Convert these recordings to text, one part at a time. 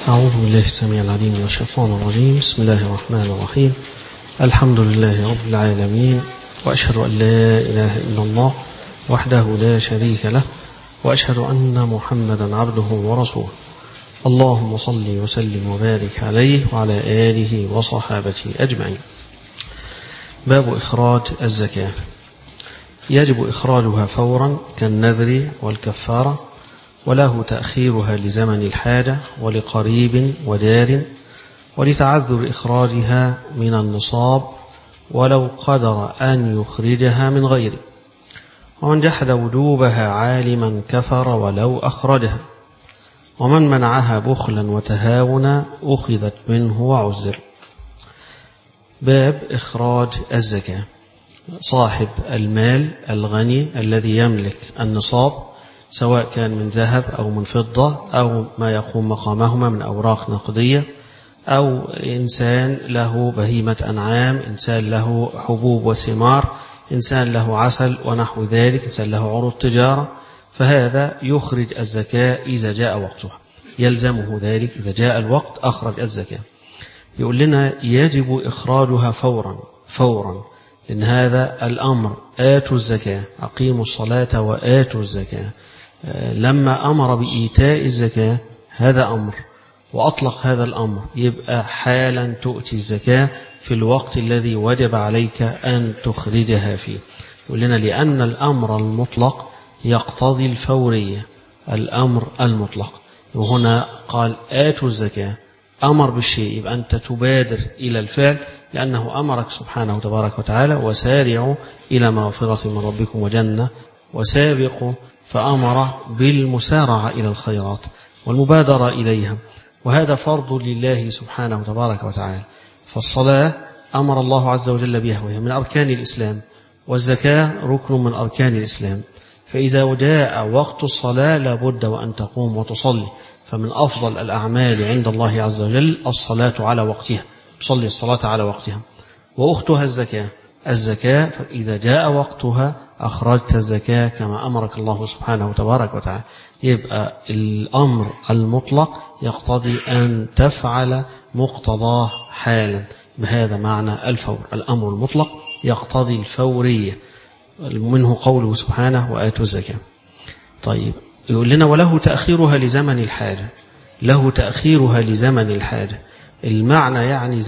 أعوذ بالله السميع العليم من الشيطان الرجيم. بسم الله الرحمن الرحيم. الحمد لله رب العالمين، وأشهد أن لا إله إلا الله وحده لا شريك له، وأشهد أن محمدا عبده ورسوله. اللهم صل وسلم وبارك عليه وعلى آله وصحابته أجمعين. باب إخراج الزكاة. يجب إخراجها فورا كالنذر والكفارة، وله تأخيرها لزمن الحاجة ولقريب ودار، ولتعذر إخراجها من النصاب ولو قدر أن يخرجها من غيره. ومن جحد وجوبها عالما كفر ولو أخرجها، ومن منعها بخلا وتهاونا أخذت منه وعزر. باب إخراج الزكاة. صاحب المال الغني الذي يملك النصاب، سواء كان من ذهب أو من فضة أو ما يقوم مقامهما من أوراق نقدية، أو إنسان له بهيمة أنعام، إنسان له حبوب وثمار، إنسان له عسل ونحو ذلك، إنسان له عروض تجارة، فهذا يخرج الزكاة إذا جاء وقتها، يلزمه ذلك إذا جاء الوقت أخرج الزكاة. يقول لنا يجب إخراجها فورا، لأن هذا الأمر آتوا الزكاة، أقيموا الصلاة وآتوا الزكاة. لما أمر بإيتاء الزكاة هذا أمر، وأطلق هذا الأمر، يبقى حالا تؤتي الزكاة في الوقت الذي وجب عليك أن تخرجها فيه. يقول لنا لأن الأمر المطلق يقتضي الفورية. الأمر المطلق، وهنا قال آتوا الزكاة، أمر بالشيء، يبقى أنت تبادر إلى الفعل، لأنه أمرك سبحانه وتبارك وتعالى وسارعوا إلى مغفرة من ربكم وجنة، وسابقوا، فأمر بالمسارعة إلى الخيرات والمبادرة إليها، وهذا فرض لله سبحانه وتبارك وتعالى. فالصلاة أمر الله عز وجل بها، وهي من أركان الإسلام، والزكاة ركن من أركان الإسلام. فإذا جاء وقت الصلاة لابد وأن تقوم وتصلي، فمن أفضل الأعمال عند الله عز وجل الصلاة على وقتها، تصلي الصلاة على وقتها. وأختها الزكاة فإذا جاء وقتها أخرجت الزكاة كما أمرك الله سبحانه وتبارك وتعالى. يبقى الأمر المطلق يقتضي أن تفعل مقتضاه حالا، بهذا معنى الفور. الأمر المطلق يقتضي الفورية، منه قوله سبحانه وآتوا الزكاة. طيب، يقول لنا وله تأخيرها لزمن الحاجة. له تأخيرها لزمن الحاجة، المعنى يعني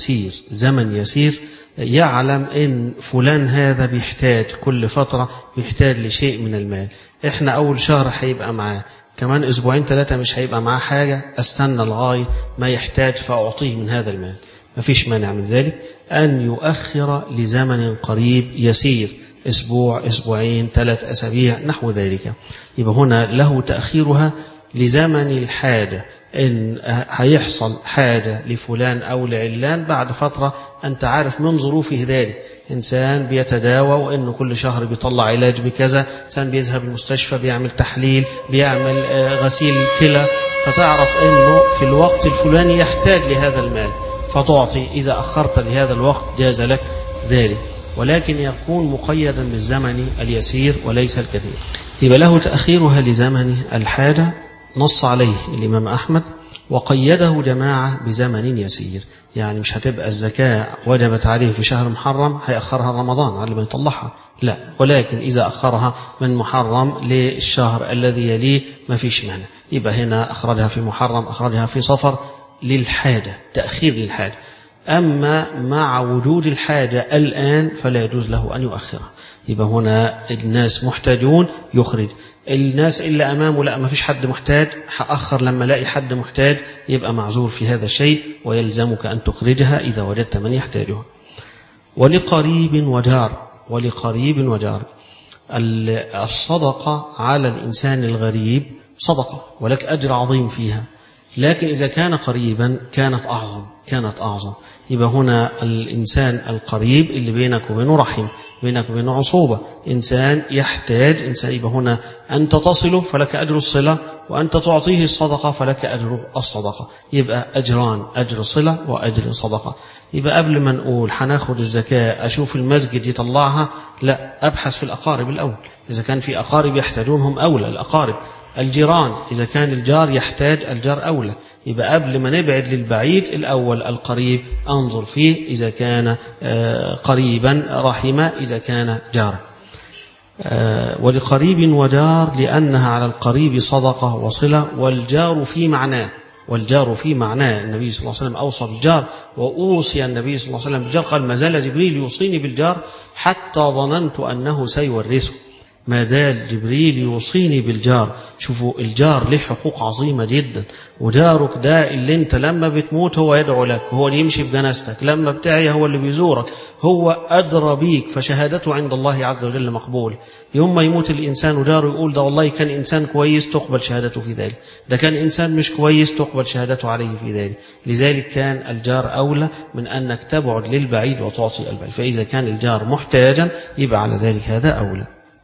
زمن يسير يعلم إن فلان هذا بيحتاج كل فترة، بيحتاج لشيء من المال. إحنا أول شهر هيبقى معاه، كمان أسبوعين 3 مش هيبقى معاه حاجة، أستنى لغاية ما يحتاج فأعطيه من هذا المال. مفيش مانع من ذلك أن يؤخر لزمن قريب يسير، أسبوع، أسبوعين، 3 أسابيع، نحو ذلك. يبقى هنا له تأخيرها لزمن الحاجة، إن هيحصل حاجة لفلان أو لعلان بعد فترة، أنت عارف من ظروفه ذلك. إنسان بيتداوى وإنه كل شهر بيطلع علاج بكذا، إنسان بيذهب المستشفى بيعمل تحليل، بيعمل غسيل كلى، فتعرف إنه في الوقت الفلاني يحتاج لهذا المال فتعطي. إذا أخرت لهذا الوقت جاز لك ذلك، ولكن يكون مقيدا بالزمن اليسير وليس الكثير. يبقى له تأخيرها لزمن الحاجة، نص عليه الإمام أحمد، وقيده جماعة بزمن يسير. يعني مش هتبقى الزكاة وجبت عليه في شهر محرم هيأخرها رمضان على ما يطلعها، لا، ولكن إذا أخرها من محرم للشهر الذي يليه ما فيش مانع. يبقى هنا أخرجها في محرم، أخرجها في صفر، للحاجة، تأخير للحاجة. أما مع وجود الحاجة الآن فلا يجوز له أن يؤخرها. يبقى هنا الناس محتاجون يخرج، الناس اللي أمامه لا، ما فيش حد محتاج، هأخر لما لاقي حد محتاج، يبقى معذور في هذا الشيء، ويلزمك أن تخرجها إذا وجدت من يحتاجها. ولقريب وجار، الصدقة على الإنسان الغريب صدقة ولك أجر عظيم فيها، لكن إذا كان قريبا كانت أعظم. يبقى هنا الإنسان القريب اللي بينك وبينه رحم، بينك وبينه عصوبة، إنسان يحتاج، إنسان، يبقى هنا أنت تصله فلك أجر الصلة، وأنت تعطيه الصدقة فلك أجر الصدقة. يبقى أجران، أجر صلة وأجر صدقة. يبقى قبل ما نقول هناخد الزكاة أشوف المسجد يطلعها، لا، أبحث في الأقارب الأول، إذا كان في أقارب يحتاجونهم أولى الأقارب. الجيران، إذا كان الجار يحتاج الجار أولى. يبقى قبل ما نبعد للبعيد الأول القريب أنظر فيه إذا كان قريبا رحمة، إذا كان جارا. ولقريب وجار لأنها على القريب صدقة وصلة، والجار في معناه، والجار في معناه. النبي صلى الله عليه وسلم أوصى بالجار، وأوصي النبي صلى الله عليه وسلم بالجار، قال ما زال جبريل يوصيني بالجار حتى ظننت أنه سيورثه. ما زال جبريل يوصيني بالجار. شوفوا الجار له حقوق عظيمة جدا، وجارك ده اللي انت لما بتموت هو يدعو لك، هو اللي يمشي بجنازتك، لما بتعيا هو اللي بيزورك، هو أدرى بيك، فشهادته عند الله عز وجل مقبول. يوم ما يموت الإنسان وجاره يقول ده والله كان إنسان كويس، تقبل شهادته في ذلك، ده كان إنسان مش كويس، تقبل شهادته عليه في ذلك. لذلك كان الجار أولى من أنك تبعد للبعيد وتعطي البعيد. فإذا كان الجار محتاجا يبقى على ذلك هذا أولى.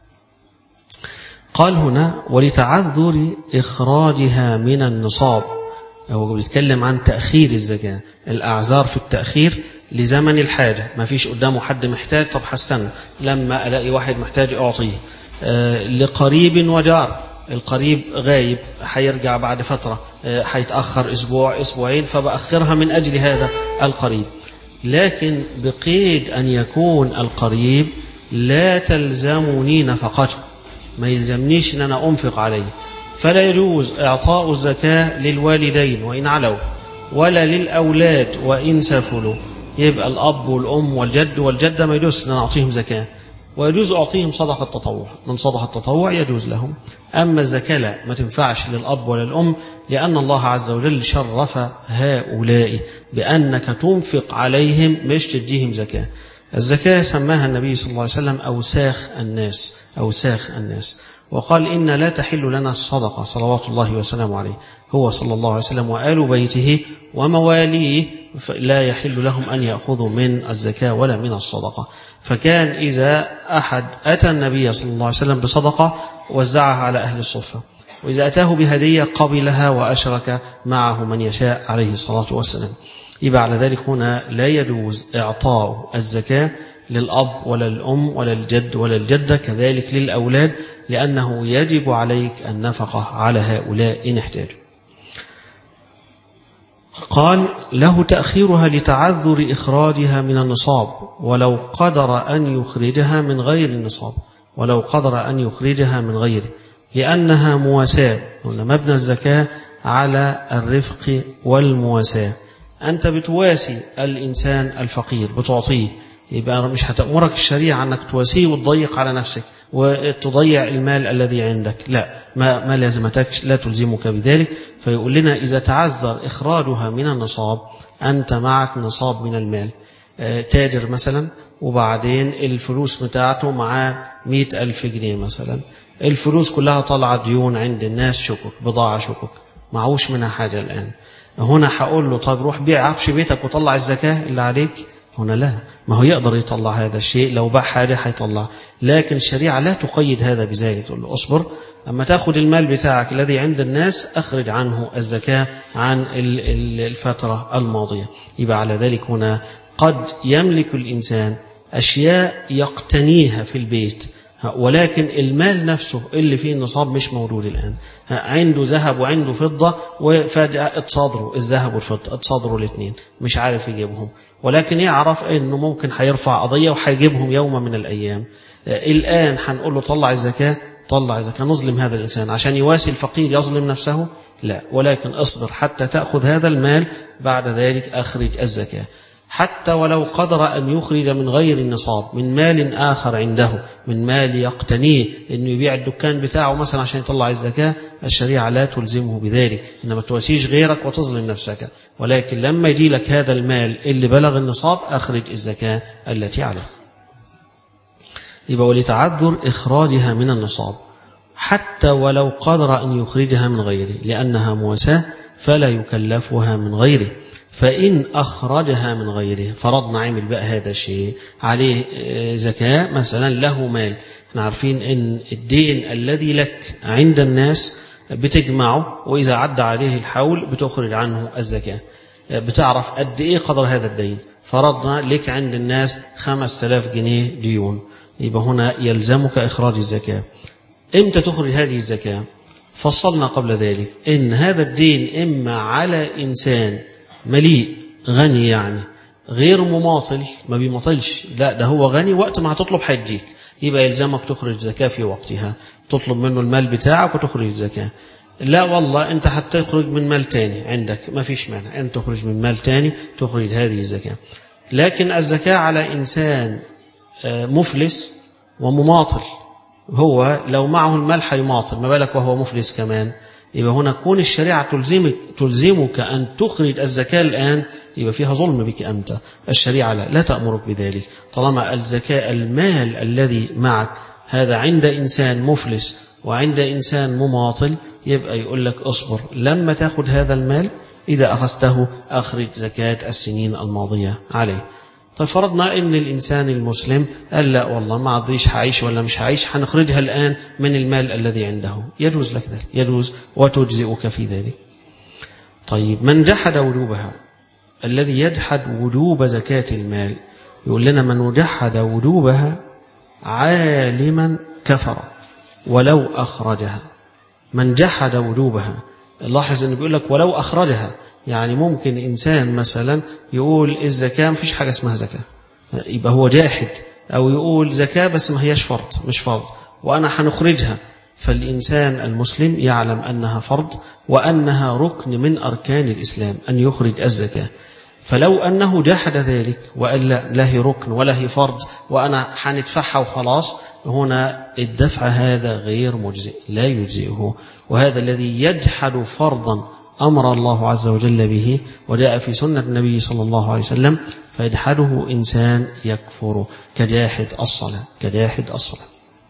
قال هنا ولتعذر إخراجها من النصاب. هو بيتكلم عن تأخير الزكاة، الأعذار في التأخير لزمن الحاجة، ما فيش قدامه حد محتاج، طب هستنى لما ألاقي واحد محتاج أعطيه. لقريب وجار، القريب غايب هيرجع بعد فترة، هيتأخر أسبوع أسبوعين، فبأخرها من أجل هذا القريب. لكن بقيد أن يكون القريب لا تلزمني نفقته، ما يلزمنيش أن أنا أنفق عليه، فلا يجوز إعطاء الزكاة للوالدين وإن علوا، ولا للأولاد وإن سفلوا. يبقى الأب والأم والجد والجدة ما يجوز أن أنا أعطيهم زكاة، ويجوز أعطيهم صدقة تطوع، من صدقة التطوع يجوز لهم. أما الزكاة لا، ما تنفعش للأب ولا الأم، لأن الله عز وجل شرف هؤلاء بأنك تنفق عليهم مش تديهم زكاة. الزكاة سماها النبي صلى الله عليه وسلم أوساخ الناس، أوساخ الناس، وقال إن لا تحل لنا الصدقة صلوات الله وسلامه عليه، هو صلى الله عليه وسلم وآل بيته ومواليه لا يحل لهم أن يأخذوا من الزكاة ولا من الصدقة. فكان إذا أحد أتى النبي صلى الله عليه وسلم بصدقة وزعها على أهل الصفة، وإذا أتاه بهدية قبلها وأشرك معه من يشاء عليه الصلاة والسلام. يبقى على ذلك هنا لا يجوز إعطاء الزكاة للأب ولا الأم ولا الجد ولا الجدة، كذلك للأولاد، لأنه يجب عليك النفقة على هؤلاء إن احتاجوا. قال له تأخيرها لتعذر إخراجها من النصاب، ولو قدر أن يخرجها من غير النصاب، ولو قدر أن يخرجها من غيره، لأنها مواساة. مبنى الزكاة على الرفق والمواساة. أنت بتواسي الإنسان الفقير، بتعطيه، يبقى مش هتأمرك الشريعة أنك تواسيه وتضيق على نفسك وتضيع المال الذي عندك، لا، ما لازمتكش، لا تلزمك بذلك. فيقول لنا إذا تعذر إخراجها من النصاب، أنت معك نصاب من المال، تاجر مثلا، وبعدين الفلوس بتاعته معاه 100,000 جنيه مثلا، الفلوس كلها طلعت ديون عند الناس، شكك، بضاعة شكك، معوش منها حاجة الآن. هنا هقول له طيب روح بيع عفش بيتك وطلع الزكاة اللي عليك؟ هنا لا، ما هو يقدر يطلع هذا الشيء، لو باع حاجة هيطلع، لكن الشريعة لا تقيد هذا بذلك، تقول له اصبر، أما تأخذ المال بتاعك الذي عند الناس أخرج عنه الزكاة عن الفترة الماضية. يبقى على ذلك هنا قد يملك الإنسان أشياء يقتنيها في البيت، ولكن المال نفسه اللي فيه النصاب مش موجود الآن. عنده ذهب وعنده فضة، وفجأة اتصادروا الذهب والفضة، اتصادروا الاثنين، مش عارف يجيبهم، ولكن يعرف أنه ممكن هيرفع قضية وهيجيبهم يوم من الأيام. الآن هنقول له طلع الزكاة، طلع الزكاة، نظلم هذا الإنسان عشان يواسي الفقير يظلم نفسه؟ لا، ولكن اصبر حتى تأخذ هذا المال، بعد ذلك أخرج الزكاة. حتى ولو قدر أن يخرج من غير النصاب، من مال آخر عنده، من مال يقتنيه، إنه يبيع الدكان بتاعه مثلا عشان يطلع الزكاة، الشريعة لا تلزمه بذلك، إنما تواسيش غيرك وتظلم نفسك. ولكن لما يجي لك هذا المال اللي بلغ النصاب، أخرج الزكاة التي عليه. يبقى ولتعذر إخراجها من النصاب، حتى ولو قدر أن يخرجها من غيره، لأنها مواساة فلا يكلفها من غيره. فإن أخرجها من غيره، فرضنا عمل بقى هذا الشيء عليه زكاة، مثلا له مال، احنا عارفين ان الدين الذي لك عند الناس بتجمعه، وإذا عدى عليه الحول بتخرج عنه الزكاة، بتعرف قد إيه قدر هذا الدين. فرضنا لك عند الناس 5000 جنيه ديون، يبقى هنا يلزمك إخراج الزكاة. إمتى تخرج هذه الزكاة؟ فصلنا قبل ذلك إن هذا الدين إما على إنسان مليء غني، يعني غير مماطل، ما بيماطلش، لا ده هو غني، وقت ما هتطلب هيديك، يبقى يلزمك تخرج زكاة في وقتها، تطلب منه المال بتاعك وتخرج زكاة. لا والله أنت هتخرج من مال تاني عندك، ما فيش مانع أن تخرج من مال تاني تخرج هذه الزكاة. لكن الزكاة على إنسان مفلس ومماطل، هو لو معه المال هيماطل، ما بالك وهو مفلس كمان. يبقى هنا كون الشريعة تلزمك أن تخرج الزكاة الآن، يبقى فيها ظلم بك أنت. الشريعة لا تأمرك بذلك. طالما الزكاة المال الذي معك هذا عند إنسان مفلس وعند إنسان مماطل، يبقى يقول لك اصبر لما تأخذ هذا المال، إذا أخذته أخرج زكاة السنين الماضية عليه. طيب فرضنا إن الإنسان المسلم قال لا والله ما عضيش هعيش ولا مش هعيش، هنخرجها الآن من المال الذي عنده، يجوز لك ذلك، يجوز وتجزئك في ذلك. طيب من جحد وجوبها، الذي يجحد وجوب زكاة المال، يقول لنا من جحد وجوبها عالما كفر ولو أخرجها. من جحد وجوبها، لاحظ أنه بيقول لك ولو أخرجها، يعني ممكن إنسان مثلا يقول الزكاة مفيش حاجة اسمها زكاة، يبقى هو جاحد، أو يقول زكاة بس ما هيش فرض، مش فرض وأنا هنخرجها. فالإنسان المسلم يعلم أنها فرض وأنها ركن من أركان الإسلام أن يخرج الزكاة. فلو أنه جحد ذلك وقال لا هي ركن ولا هي فرض وأنا هندفعها وخلاص، هنا الدفع هذا غير مجزئ، لا يجزئه. وهذا الذي يجحد فرضا أمر الله عز وجل به وجاء في سنة النبي صلى الله عليه وسلم، فيجحده إنسان يكفر كجاحد الصلاة، كجاحد الصلاة.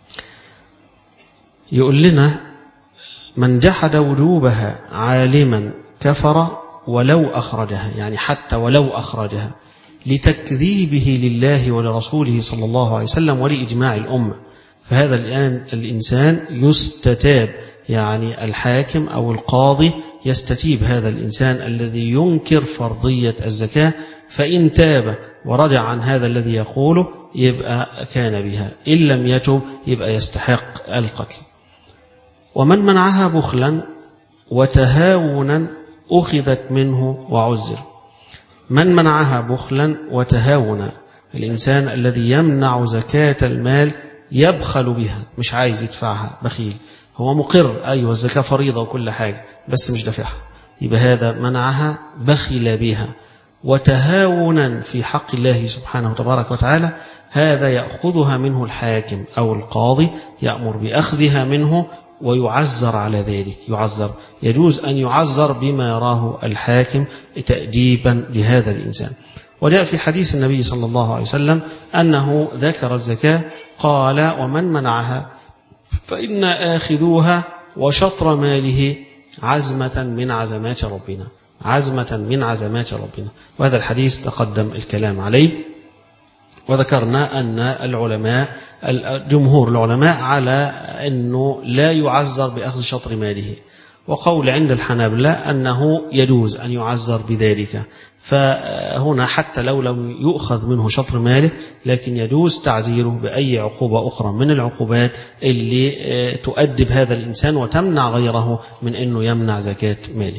يقول لنا من جحد وجوبها عالما كفر ولو أخرجها، يعني حتى ولو أخرجها، لتكذيبه لله ولرسوله صلى الله عليه وسلم ولإجماع الأمة. فهذا الآن الإنسان يستتاب، يعني الحاكم أو القاضي يستتيب هذا الإنسان الذي ينكر فرضية الزكاة، فإن تاب ورجع عن هذا الذي يقوله يبقى كان بها، إن لم يتب يبقى يستحق القتل. ومن منعها بخلا وتهاونا أخذت منه وعزر. من منعها بخلا وتهاونا، الإنسان الذي يمنع زكاة المال يبخل بها، مش عايز يدفعها، بخيل، هو مقر أيوة الزكاة فريضة وكل حاجة بس مش دافعها، يبقى هذا منعها بخل بها. وتهاونا في حق الله سبحانه وتبارك وتعالى، هذا يأخذها منه الحاكم أو القاضي، يأمر بأخذها منه ويعزر على ذلك، يعزر، يجوز أن يعزر بما يراه الحاكم تأديبا لهذا الإنسان. وجاء في حديث النبي صلى الله عليه وسلم أنه ذكر الزكاة قال ومن منعها فإن آخذوها وشطر ماله عزمة من عزمات ربنا، عزمة من عزمات ربنا. وهذا الحديث تقدم الكلام عليه، وذكرنا أن العلماء جمهور العلماء على أنه لا يعزر بأخذ شطر ماله، وقول عند الحنابلة أنه يجوز أن يعزر بذلك. فهنا حتى لو لم يؤخذ منه شطر ماله، لكن يجوز تعزيره بأي عقوبة أخرى من العقوبات اللي تؤدب هذا الإنسان وتمنع غيره من أنه يمنع زكاة ماله.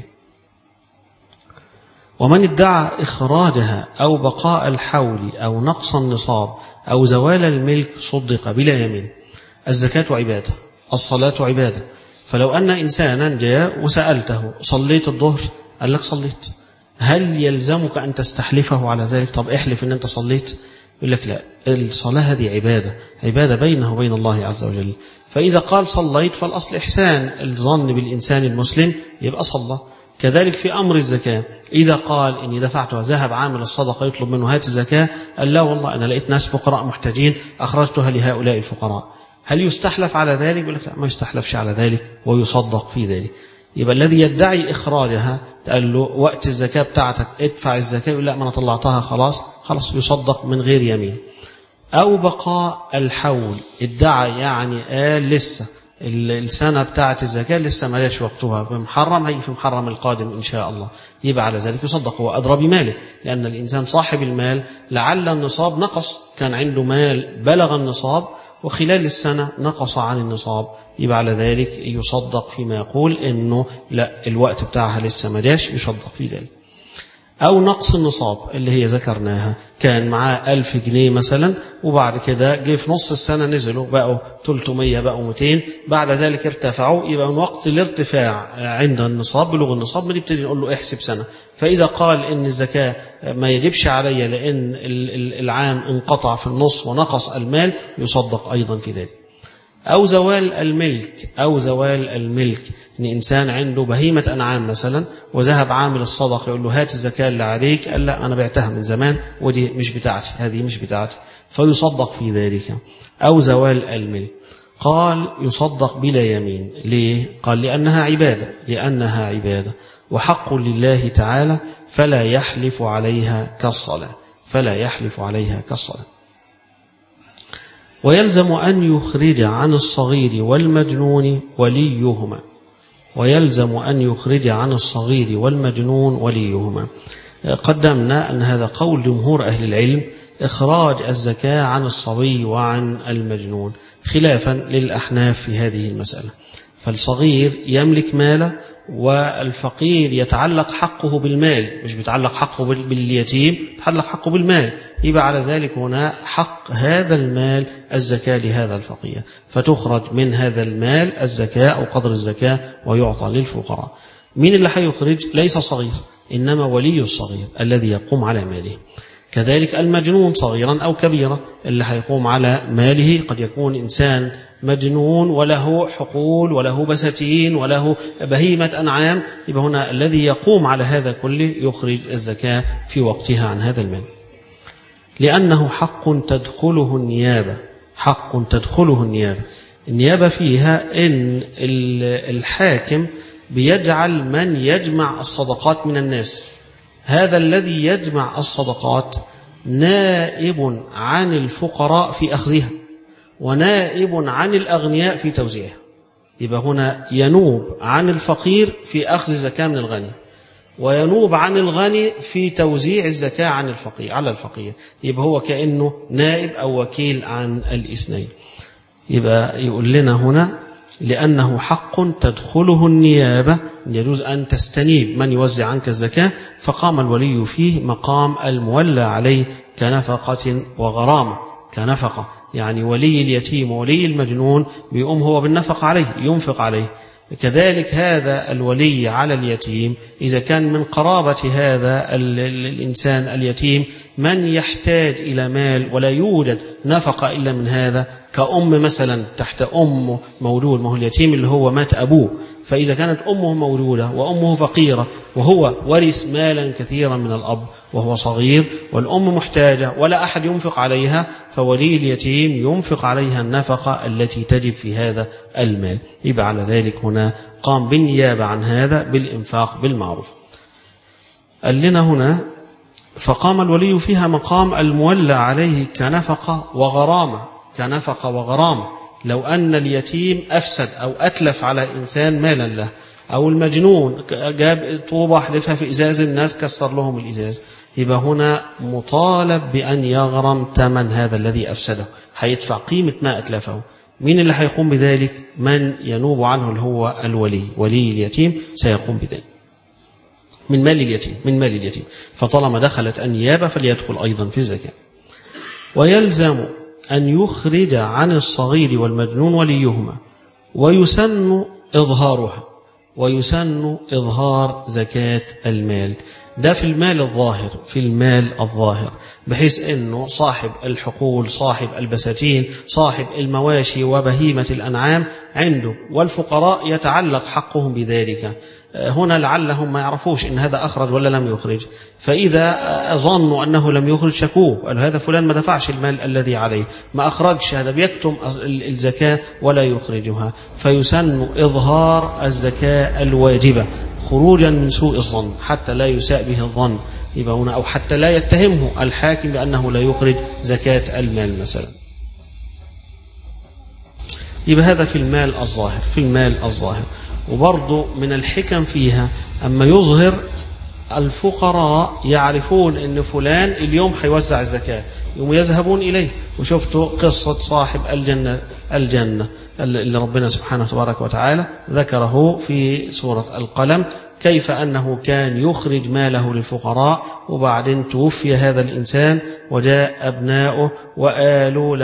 ومن ادعى إخراجها أو بقاء الحول أو نقص النصاب أو زوال الملك صدق بلا يمين. الزكاة عبادة، الصلاة عبادة. فلو أن إنسانا جاء وسألته صليت الظهر، قال لك صليت، هل يلزمك أن تستحلفه على ذلك؟ طب احلف أن أنت صليت، يقول لك لا، الصلاة هذه عبادة، عبادة بينه وبين الله عز وجل. فإذا قال صليت فالأصل إحسان الظن بالإنسان المسلم، يبقى صلى. كذلك في أمر الزكاة، إذا قال إني دفعتها، ذهب عامل الصدقة يطلب منه هات الزكاة، قال لا والله أنا لقيت ناس فقراء محتاجين أخرجتها لهؤلاء الفقراء، هل يستحلف على ذلك؟ يقول لك لا، ما يستحلفش على ذلك ويصدق في ذلك. يبقى الذي يدعي إخراجها تقال له وقت الزكاة بتاعتك ادفع الزكاة، يقول لا ما أنا طلعتها خلاص يصدق من غير يمين. أو بقاء الحول، ادعى يعني قال لسه السنة بتاعت الزكاة لسه ما جاش وقتها، في محرم، هي في محرم القادم إن شاء الله، يبقى على ذلك يصدق، هو أدرى بماله، لأن الإنسان صاحب المال لعل النصاب نقص، كان عنده مال بلغ النصاب وخلال السنة نقص عن النصاب، يبقى على ذلك يصدق فيما يقول إنه لا الوقت بتاعها لسه ما جاش، يصدق في ذلك. أو نقص النصاب اللي هي ذكرناها، كان معاه 1000 جنيه مثلا، وبعد كده جه في نص السنة نزلوا بقوا 300 بقوا 200، بعد ذلك ارتفعوا، يبقى من وقت الارتفاع عند النصاب بلوغ النصاب بنبتدي نقول له احسب سنة. فإذا قال إن الزكاة ما يجبش علي لأن العام انقطع في النص ونقص المال، يصدق أيضا في ذلك. أو زوال الملك، أو زوال الملك، إن إنسان عنده بهيمة أنعام مثلا وذهب عامل الصدقة يقول له هات الزكاة اللي عليك، قال لا أنا بعتها من زمان ودي مش بتاعتي، هذه مش بتاعتي، فيصدق في ذلك. أو زوال الملك، قال يصدق بلا يمين. ليه؟ قال لأنها عبادة، لأنها عبادة وحق لله تعالى، فلا يحلف عليها كالصلاة، فلا يحلف عليها كالصلاة. ويلزم أن يخرج عن الصغير والمجنون وليهما، ويلزم أن يخرج عن الصغير والمجنون وليهما. قدمنا أن هذا قول جمهور أهل العلم، إخراج الزكاة عن الصبي وعن المجنون، خلافا للأحناف في هذه المسألة. فالصغير يملك ماله، والفقير يتعلق حقه بالمال، مش بيتعلق حقه باليتيم، يتعلق حقه بالمال، يبقى على ذلك هنا حق هذا المال الزكاة لهذا الفقير، فتخرج من هذا المال الزكاة أو قدر الزكاة ويعطى للفقراء. مين اللي هيخرج؟ ليس الصغير، إنما ولي الصغير الذي يقوم على ماله. كذلك المجنون صغيرا أو كبيرا اللي هيقوم على ماله، قد يكون إنسان مجنون وله حقول وله بساتين وله بهيمة أنعام، يبقى هنا الذي يقوم على هذا كله يخرج الزكاة في وقتها عن هذا المال، لأنه حق تدخله النيابة، حق تدخله النيابة. النيابة فيها إن الحاكم بيجعل من يجمع الصدقات من الناس، هذا الذي يجمع الصدقات نائب عن الفقراء في أخذها، ونائب عن الأغنياء في توزيعها. يبقى هنا ينوب عن الفقير في أخذ الزكاة من الغني، وينوب عن الغني في توزيع الزكاة عن الفقير على الفقير، يبقى هو كأنه نائب أو وكيل عن الاثنين. يبقى يقول لنا هنا لأنه حق تدخله النيابة، يجوز أن تستنيب من يوزع عنك الزكاة، فقام الولي فيه مقام المولى عليه كنفقة وغرامة. كنفقة يعني ولي اليتيم وولي المجنون بيقوم هو بالنفقة عليه، ينفق عليه. كذلك هذا الولي على اليتيم إذا كان من قرابة هذا الإنسان اليتيم من يحتاج إلى مال ولا يوجد نفقة إلا من هذا، كأم مثلا تحت أم موجود، ما هو اليتيم اللي هو مات أبوه، فإذا كانت أمه موجودة وأمه فقيرة وهو ورث مالا كثيرا من الأب وهو صغير، والأم محتاجة ولا أحد ينفق عليها، فولي اليتيم ينفق عليها النفقة التي تجب في هذا المال. يبقى على ذلك هنا قام بالنيابة عن هذا بالإنفاق بالمعروف. قال لنا هنا فقام الولي فيها مقام المولى عليه كنفقة وغرامة. كنفقة وغرامة، لو أن اليتيم أفسد أو أتلف على إنسان مالا له، أو المجنون جاب طوبة حدفها في إزاز الناس كسر لهم الإزاز، يبقى هنا مطالب بأن يغرم ثمن هذا الذي أفسده، هيدفع قيمة ما أتلفه. مين اللي هيقوم بذلك؟ من ينوب عنه اللي هو الولي، ولي اليتيم سيقوم بذلك من مال اليتيم، من مال اليتيم. فطالما دخلت النيابة فليدخل أيضا في الزكاة. ويلزم أن يخرج عن الصغير والمجنون وليهما، ويسن إظهارها، ويسن إظهار زكاة المال. ده في المال الظاهر، في المال الظاهر، بحيث أنه صاحب الحقول، صاحب البساتين، صاحب المواشي وبهيمة الأنعام عنده، والفقراء يتعلق حقهم بذلك. هنا لعلهم ما يعرفوش إن هذا أخرج ولا لم يخرج، فإذا ظنوا أنه لم يخرج شكوه، قالوا هذا فلان ما دفعش المال الذي عليه، ما أخرجش، هذا بيكتم الزكاة ولا يخرجها. فيسن إظهار الزكاة الواجبة خروجا من سوء الظن، حتى لا يساء به الظن، يبقى هنا أو حتى لا يتهمه الحاكم بأنه لا يخرج زكاة المال مثلا. يبقى هذا في المال الظاهر، في المال الظاهر. وبرضه من الحكم فيها أما يظهر الفقراء يعرفون أن فلان اليوم هيوزع الزكاة، يوم يذهبون إليه. وشفتوا قصة صاحب الجنة اللي ربنا سبحانه تبارك وتعالى ذكره في سورة القلم، كيف أنه كان يخرج ماله للفقراء، وبعدين توفي هذا الإنسان وجاء أبناؤه وقالوا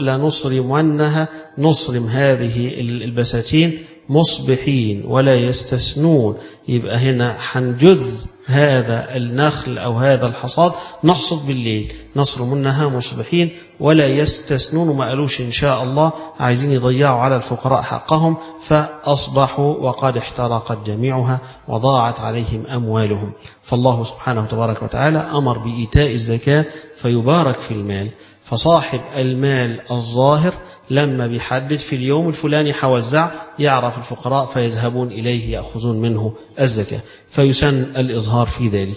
نصرم هذه البساتين مصبحين ولا يستثنون. يبقى هنا حنجذ هذا النخل أو هذا الحصاد نحصد بالليل، نصرمنها مصبحين ولا يستثنون، وما قالوش إن شاء الله عايزين يضيعوا على الفقراء حقهم، فأصبحوا وقد احترقت جميعها وضاعت عليهم أموالهم. فالله سبحانه وتبارك وتعالى أمر بإيتاء الزكاة فيبارك في المال. فصاحب المال الظاهر لما بيحدد في اليوم الفلاني حوزع يعرف الفقراء فيذهبون إليه يأخذون منه الزكاة، فيسن الإظهار في ذلك.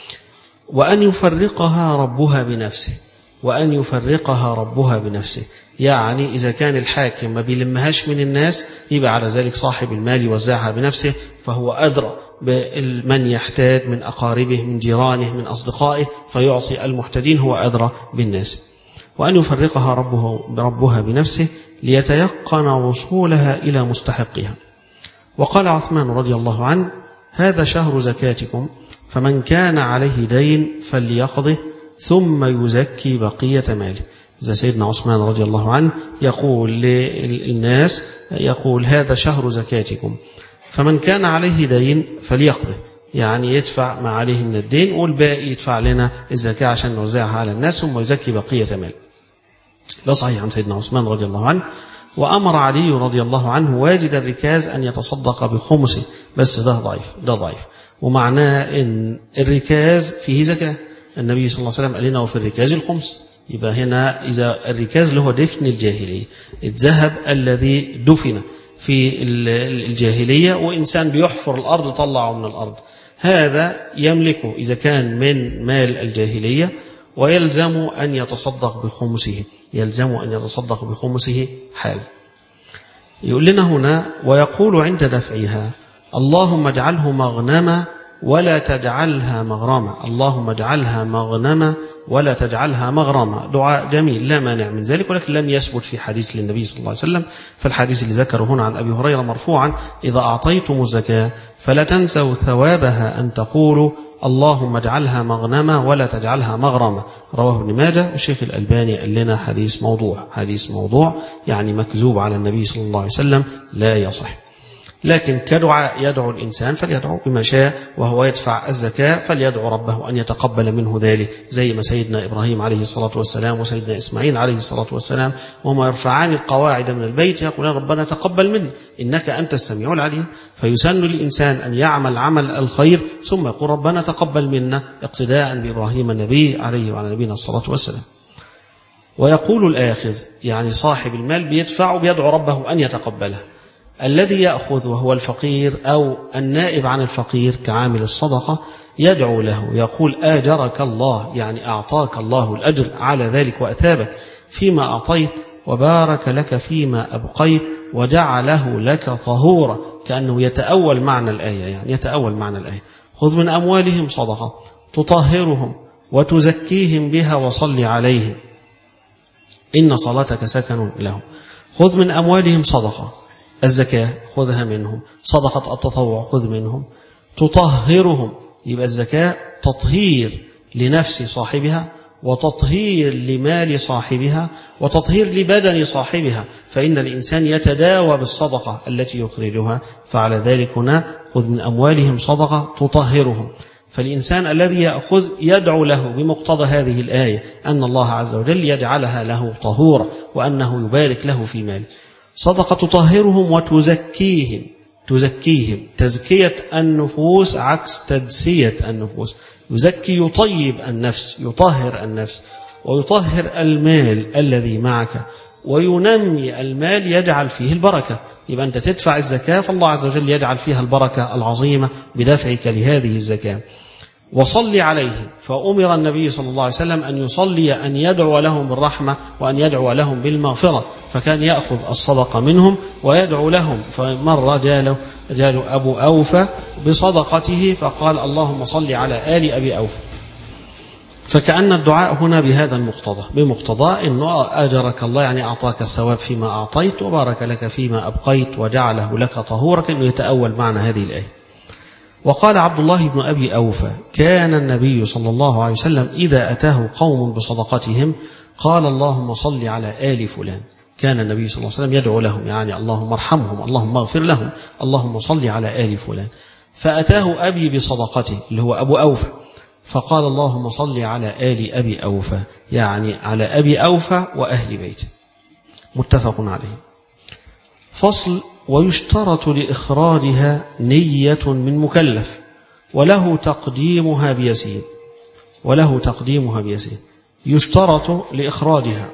وأن يفرقها ربها بنفسه، وأن يفرقها ربها بنفسه، يعني إذا كان الحاكم ما بيلمهاش من الناس يبقى على ذلك صاحب المال يوزعها بنفسه، فهو أدرى بمن يحتاج من أقاربه من جيرانه من أصدقائه، فيعطي المحتاجين، هو أدرى بالناس. وأن يفرقها ربها بنفسه ليتيقن وصولها إلى مستحقها. وقال عثمان رضي الله عنه: هذا شهر زكاتكم، فمن كان عليه دين فليقضه ثم يزكي بقية ماله. إذا سيدنا عثمان رضي الله عنه يقول للناس، يقول هذا شهر زكاتكم، فمن كان عليه دين فليقضه، يعني يدفع ما عليه من الدين والباقي يدفع لنا الزكاة عشان نوزعها على الناس ثم يزكي بقية ماله. لا صحيح عن سيدنا عثمان رضي الله عنه. وأمر علي رضي الله عنه واجد الركاز أن يتصدق بخمسه، بس ده ضعيف. ومعناه أن الركاز فيه زكاة، النبي صلى الله عليه وسلم قال لنا وفي الركاز الخمس. يبقى هنا إذا الركاز اللي هو دفن الجاهلية، الذهب الذي دفن في الجاهلية وإنسان بيحفر الأرض طلعه من الأرض، هذا يملكه إذا كان من مال الجاهلية، ويلزم أن يتصدق بخمسه، يلزم أن يتصدق بخمسه حال. يقول لنا هنا: ويقول عند دفعها: اللهم اجعله مغنما ولا تجعلها مغرما، اللهم اجعلها مغنما ولا تجعلها مغرما. دعاء جميل لا مانع من ذلك، ولكن لم يثبت في حديث للنبي صلى الله عليه وسلم. فالحديث اللي ذكره هنا عن أبي هريرة مرفوعا: إذا أعطيتم الزكاة فلا تنسوا ثوابها أن تقولوا اللهم اجعلها مغنما ولا تجعلها مغرما. رواه ابن ماجه. الشيخ الألباني قال لنا حديث موضوع، يعني مكذوب على النبي صلى الله عليه وسلم، لا يصح. لكن كدعاء يدعو الإنسان فليدعو بما شاء، وهو يدفع الزكاة فليدعو ربه أن يتقبل منه ذلك، زي ما سيدنا إبراهيم عليه الصلاة والسلام وسيدنا إسماعيل عليه الصلاة والسلام وما يرفعان القواعد من البيت يقولون ربنا تقبل منا إنك أنت السميع العليم. فيسن للإنسان أن يعمل عمل الخير ثم يقول ربنا تقبل منا، اقتداء بإبراهيم النبي عليه وعلى نبينا الصلاة والسلام. ويقول الآخذ، يعني صاحب المال بيدفع وبيدعو ربه أن يتقبله. الذي يأخذ وهو الفقير أو النائب عن الفقير كعامل الصدقة يدعو له، يقول آجرك الله، يعني أعطاك الله الأجر على ذلك وأثابك فيما أعطيت، وبارك لك فيما أبقيت، وجعله لك طهورا. كأنه يتأول معنى الآية، يعني يتأول معنى الآية: خذ من أموالهم صدقة تطهرهم وتزكيهم بها وصل عليهم إن صلاتك سكن لهم. خذ من أموالهم صدقة، الزكاة خذها منهم، صدقة التطوع خذ منهم، تطهرهم، يبقى الزكاة تطهير لنفس صاحبها وتطهير لمال صاحبها وتطهير لبدن صاحبها، فإن الإنسان يتداوى بالصدقة التي يخرجها. فعلى ذلك هنا خذ من أموالهم صدقة تطهرهم. فالإنسان الذي يأخذ يدعو له بمقتضى هذه الآية أن الله عز وجل يجعلها له طهورا وأنه يبارك له في ماله. صدقة تطهرهم وتزكيهم، تزكية النفوس عكس تدسية النفوس. يزكي يطيب النفس، يطهر النفس، ويطهر المال الذي معك، وينمي المال يجعل فيه البركة. يبقى أنت تدفع الزكاة فالله عز وجل يجعل فيها البركة العظيمة بدفعك لهذه الزكاة. وصل عليه. فأمر النبي صلى الله عليه وسلم أن يصلي، أن يدعو لهم بالرحمة وأن يدعو لهم بالمغفرة، فكان يأخذ الصدقة منهم ويدعو لهم. فمرة جاله أبو أوفى بصدقته فقال اللهم صل على آل أبي أوفى، فكأن الدعاء هنا بهذا المقتضى، بمقتضى أنه أجرك الله، يعني أعطاك الثواب فيما أعطيت وبارك لك فيما أبقيت وجعله لك طهورا، كأنه يتأول معنى هذه الآية. وقال عبد الله بن أبي أوفى كان النبي صلى الله عليه وسلم إذا أتاه قوم بصدقتهم قال اللهم صل على آل فلان. كان النبي صلى الله عليه وسلم يدعو لهم، يعني اللهم ارحمهم، اللهم اغفر لهم، اللهم صل على آل فلان. فأتاه أبي بصدقته اللي هو أبو أوفى، فقال اللهم صل على آل أبي أوفى، يعني على أبي أوفى وأهل بيته. متفق عليه. فصل: ويشترط لإخراجها نية من مكلف وله تقديمها بيسير. وله تقديمها بيسير. يشترط لإخراجها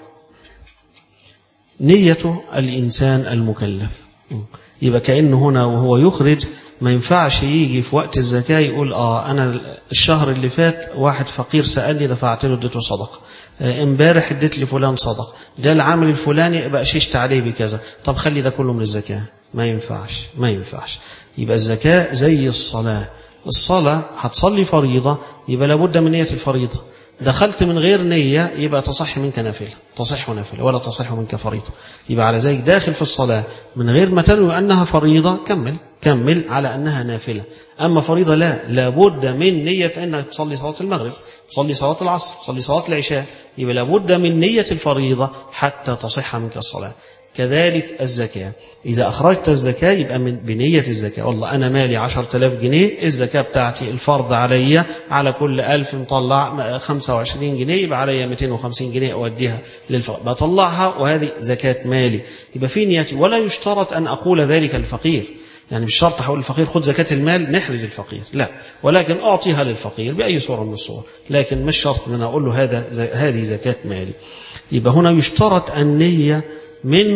نية الإنسان المكلف. يبقى كأنه هنا وهو يخرج ما ينفعش يجي في وقت الزكاة يقول أنا الشهر اللي فات واحد فقير سألني دفعت له اديته صدقة، امبارح اديت لي فلان صدقة، ده العامل الفلاني بقى شيشت عليه بكذا، طب خلي ده كله من الزكاة. ما ينفعش. يبقى الزكاة زي الصلاة هتصلي فريضة يبقى لابد من نية الفريضة. دخلت من غير نية يبقى تصح منك نافلة، تصح نافلة ولا تصح منك فريضة. يبقى على ذلك داخل في الصلاة من غير ما تنوي أنها فريضة كمل على أنها نافلة. أما فريضة لابد من نية أنك تصلي صلاة المغرب، تصلي صلاة العصر، تصلي صلاة العشاء، يبقى لابد من نية الفريضة حتى تصح منك الصلاة. كذلك الزكاة، إذا أخرجت الزكاة يبقى بنية الزكاة. والله أنا مالي 10,000 جنيه، الزكاة بتاعتي الفرض علي على كل 1000 مطلع 25 جنيه، يبقى علي 250 جنيه أوديها للفقير، بطلعها وهذه زكاة مالي، يبقى في نيتي. ولا يشترط أن أقول ذلك للفقير، يعني مش شرط هقول للفقير خذ زكاة المال نحرج الفقير، لا، ولكن أعطيها للفقير بأي صورة من الصور، لكن مش شرط أن أقول له هذه زكاة مالي. يبقى هنا يشترط النية من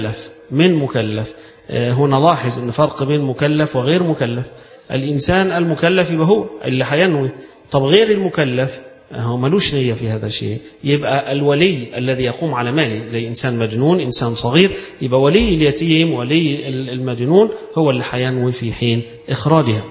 مكلف. هنا لاحظ ان فرق بين مكلف وغير مكلف. الإنسان المكلف يبقى هو اللي هينوي، طب غير المكلف هو ملوش نية في هذا الشيء. يبقى الولي الذي يقوم على ماله زي إنسان مجنون، إنسان صغير، يبقى ولي اليتيم ولي المجنون هو اللي هينوي في حين إخراجها.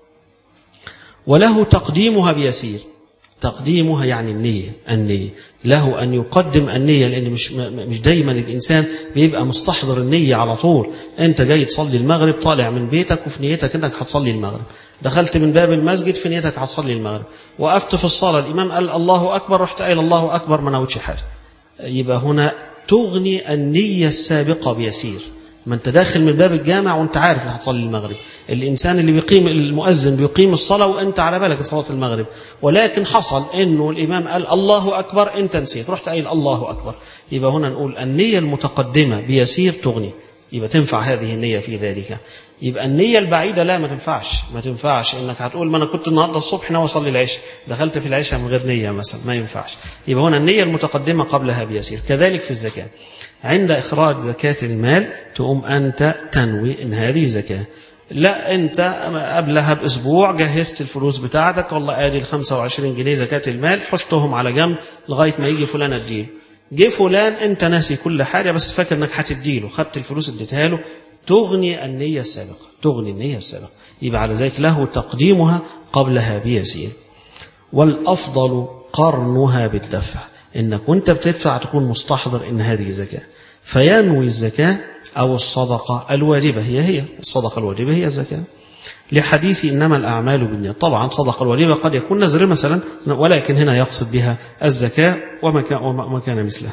وله تقديمها بيسير. تقديمها يعني النية له أن يقدم النية، لأن مش دايما الإنسان بيبقى مستحضر النية على طول. أنت جاي تصلي المغرب، طالع من بيتك وفي نيتك أنك هتصلي المغرب، دخلت من باب المسجد في نيتك هتصلي المغرب، وقفت في الصلاة الإمام قال الله أكبر، رحت قايل الله أكبر، ما نويتش حاجة. يبقى هنا تغني النية السابقة بيسير. ما انت داخل من باب الجامع وانت عارف انك هتصلي المغرب، الانسان اللي بيقيم، المؤذن بيقيم الصلاه وانت على بالك صلاه المغرب، ولكن حصل انه الامام قال الله اكبر، انت نسيت رحت قايل الله اكبر، يبقى هنا نقول النيه المتقدمه بيسير تغني، يبقى تنفع هذه النيه في ذلك. يبقى النيه البعيده لا، ما تنفعش انك هتقول ما انا كنت النهارده الصبح ناوي اصلي العشاء، دخلت في العشاء من غير نيه مثلا، ما ينفعش. يبقى هنا النيه المتقدمه قبلها بيسير. كذلك في الزكاه، عند إخراج زكاة المال تقوم أنت تنوي إن هذه زكاة. لا، أنت قبلها بأسبوع جهزت الفلوس بتاعتك، والله آدي 25 جنيه زكاة المال، حشتهم على جنب لغاية ما يجي فلان أديله. جه فلان أنت ناسي كل حاجة بس فاكر أنك هتديله، خدت الفلوس اديتها له، تغني النية السابقة. يبقى على ذلك له تقديمها قبلها بيسير. والأفضل قرنها بالدفع، إنك وانت بتدفع تكون مستحضر إن هذه زكاة، فينوي الزكاة أو الصدقة الواجبة، هي الصدقة الواجبة هي الزكاة، لحديث إنما الأعمال بالنيات. طبعا صدقة الواجبة قد يكون نذر مثلا، ولكن هنا يقصد بها الزكاة وما كان مثلها.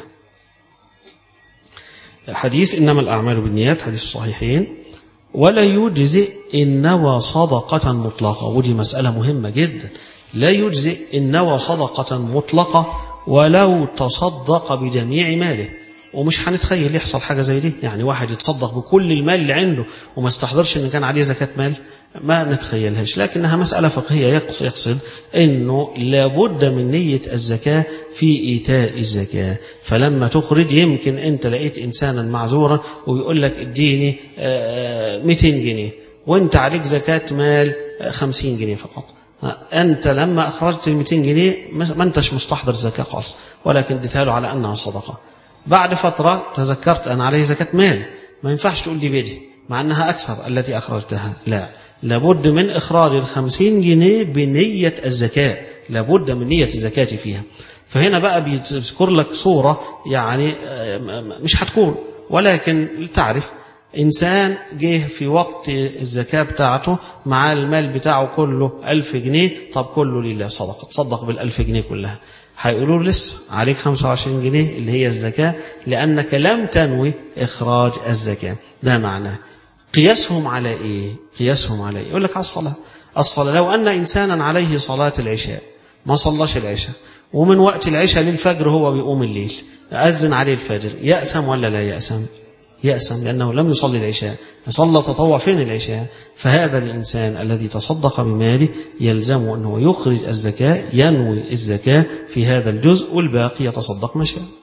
حديث إنما الأعمال بالنيات حديث الصحيحين. ولا يجزئ إن نوى صدقة مطلقة، ودي مسألة مهمة جدا. لا يجزئ إن نوى صدقة مطلقة ولو تصدق بجميع ماله. ومش هنتخيل يحصل حاجة زي دي، يعني واحد يتصدق بكل المال اللي عنده وما استحضرش إن كان عليه زكاة مال، ما نتخيلهاش. لكنها مسألة فقهية يقصد إنه لابد من نية الزكاة في إيتاء الزكاة. فلما تخرج يمكن أنت لقيت إنسانا معذورا ويقول لك اديني 200 جنيه وانت عليك زكاة مال 50 جنيه فقط، أنت لما أخرجت 200 جنيه ما أنتش مستحضر الزكاة خالص، ولكن اديتها له على أنها صدقة. بعد فترة تذكرت أن عليه زكاة مال، ما ينفعش تقول دي بيدي مع أنها أكثر التي أخرجتها، لا، لابد من إخراج 50 جنيه بنية الزكاة، لابد من نية الزكاة فيها. فهنا بقى بيذكر لك صورة يعني مش هتكون، ولكن تعرف إنسان جه في وقت الزكاة بتاعته مع المال بتاعه كله 1000 جنيه، طب كله لله صدقة، تصدق بال1000 جنيه كلها، هيقولوا له لسه عليك 25 جنيه اللي هي الزكاة لأنك لم تنوي إخراج الزكاة. ده معناه. قياسهم على إيه؟ قياسهم على إيه؟ يقول لك على الصلاة. لو أن إنسانا عليه صلاة العشاء ما صلاش العشاء، ومن وقت العشاء للفجر هو بيقوم الليل، أذن عليه الفجر، يأسم ولا لا يأسم؟ يأسم، لأنه لم يصلي العشاء، صلى تطوع فين العشاء؟ فهذا الإنسان الذي تصدق بماله يلزمه أنه يخرج الزكاة، ينوي الزكاة في هذا الجزء، والباقي يتصدق ما شاء.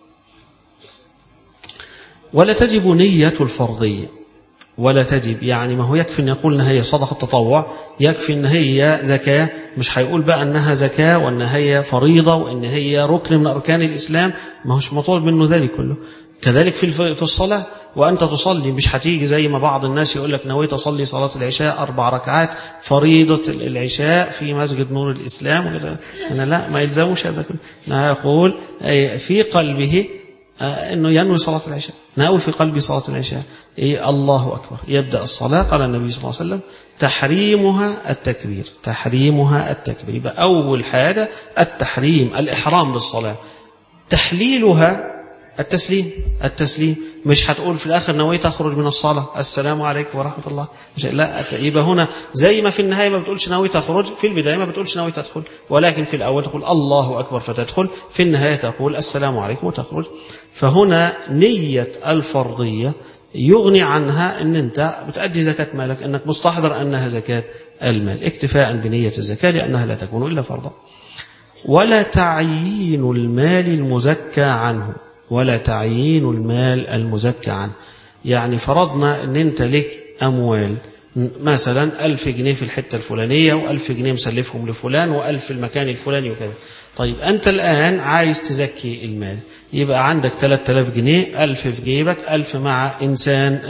ولا تجب نية الفرضية، ولا تجب يعني ما هو يكفي أن يقول أنها هي صدقة تطوع، يكفي أن هي زكاة، مش هيقول بقى أنها زكاة وأن هي فريضة وأن هي ركن من أركان الإسلام، ما هوش مطالب منه ذلك كله. كذلك في الصلاة، وأنت تصلي مش هتيجي زي ما بعض الناس يقول لك نويت أصلي صلاة العشاء 4 ركعات فريضة العشاء في مسجد نور الإسلام وكذا. أنا لا، ما يلزموش هذا كله. أنا يقول في قلبه أنه ينوي صلاة العشاء، ناوي في قلبي صلاة العشاء، الله أكبر، يبدأ الصلاة. قال النبي صلى الله عليه وسلم تحريمها التكبير، تحريمها التكبير. يبقى أول حاجة التحريم، الإحرام بالصلاة. تحليلها التسليم. مش هتقول في الآخر نويت أخرج من الصلاة السلام عليكم ورحمة الله، لا، يبقى هنا زي ما في النهاية ما بتقولش نويت أخرج، في البداية ما بتقولش نويت أدخل، ولكن في الأول تقول الله أكبر فتدخل، في النهاية تقول السلام عليكم وتخرج. فهنا نية الفرضية يغني عنها أن أنت بتأدي زكاة مالك، أنك مستحضر أنها زكاة المال، اكتفاء بنية الزكاة لأنها لا تكون إلا فرضا. ولا تعيين المال المزكى عنه، ولا تعيين المال المزكى عنه. يعني فرضنا أن أنت لك أموال مثلا 1000 جنيه في الحتة الفلانية، و1000 جنيه مسلفهم لفلان، و1000 في المكان الفلاني وكذا. طيب أنت الآن عايز تزكي المال، يبقى عندك 3000 جنيه، 1000 في جيبك، 1000 مع إنسان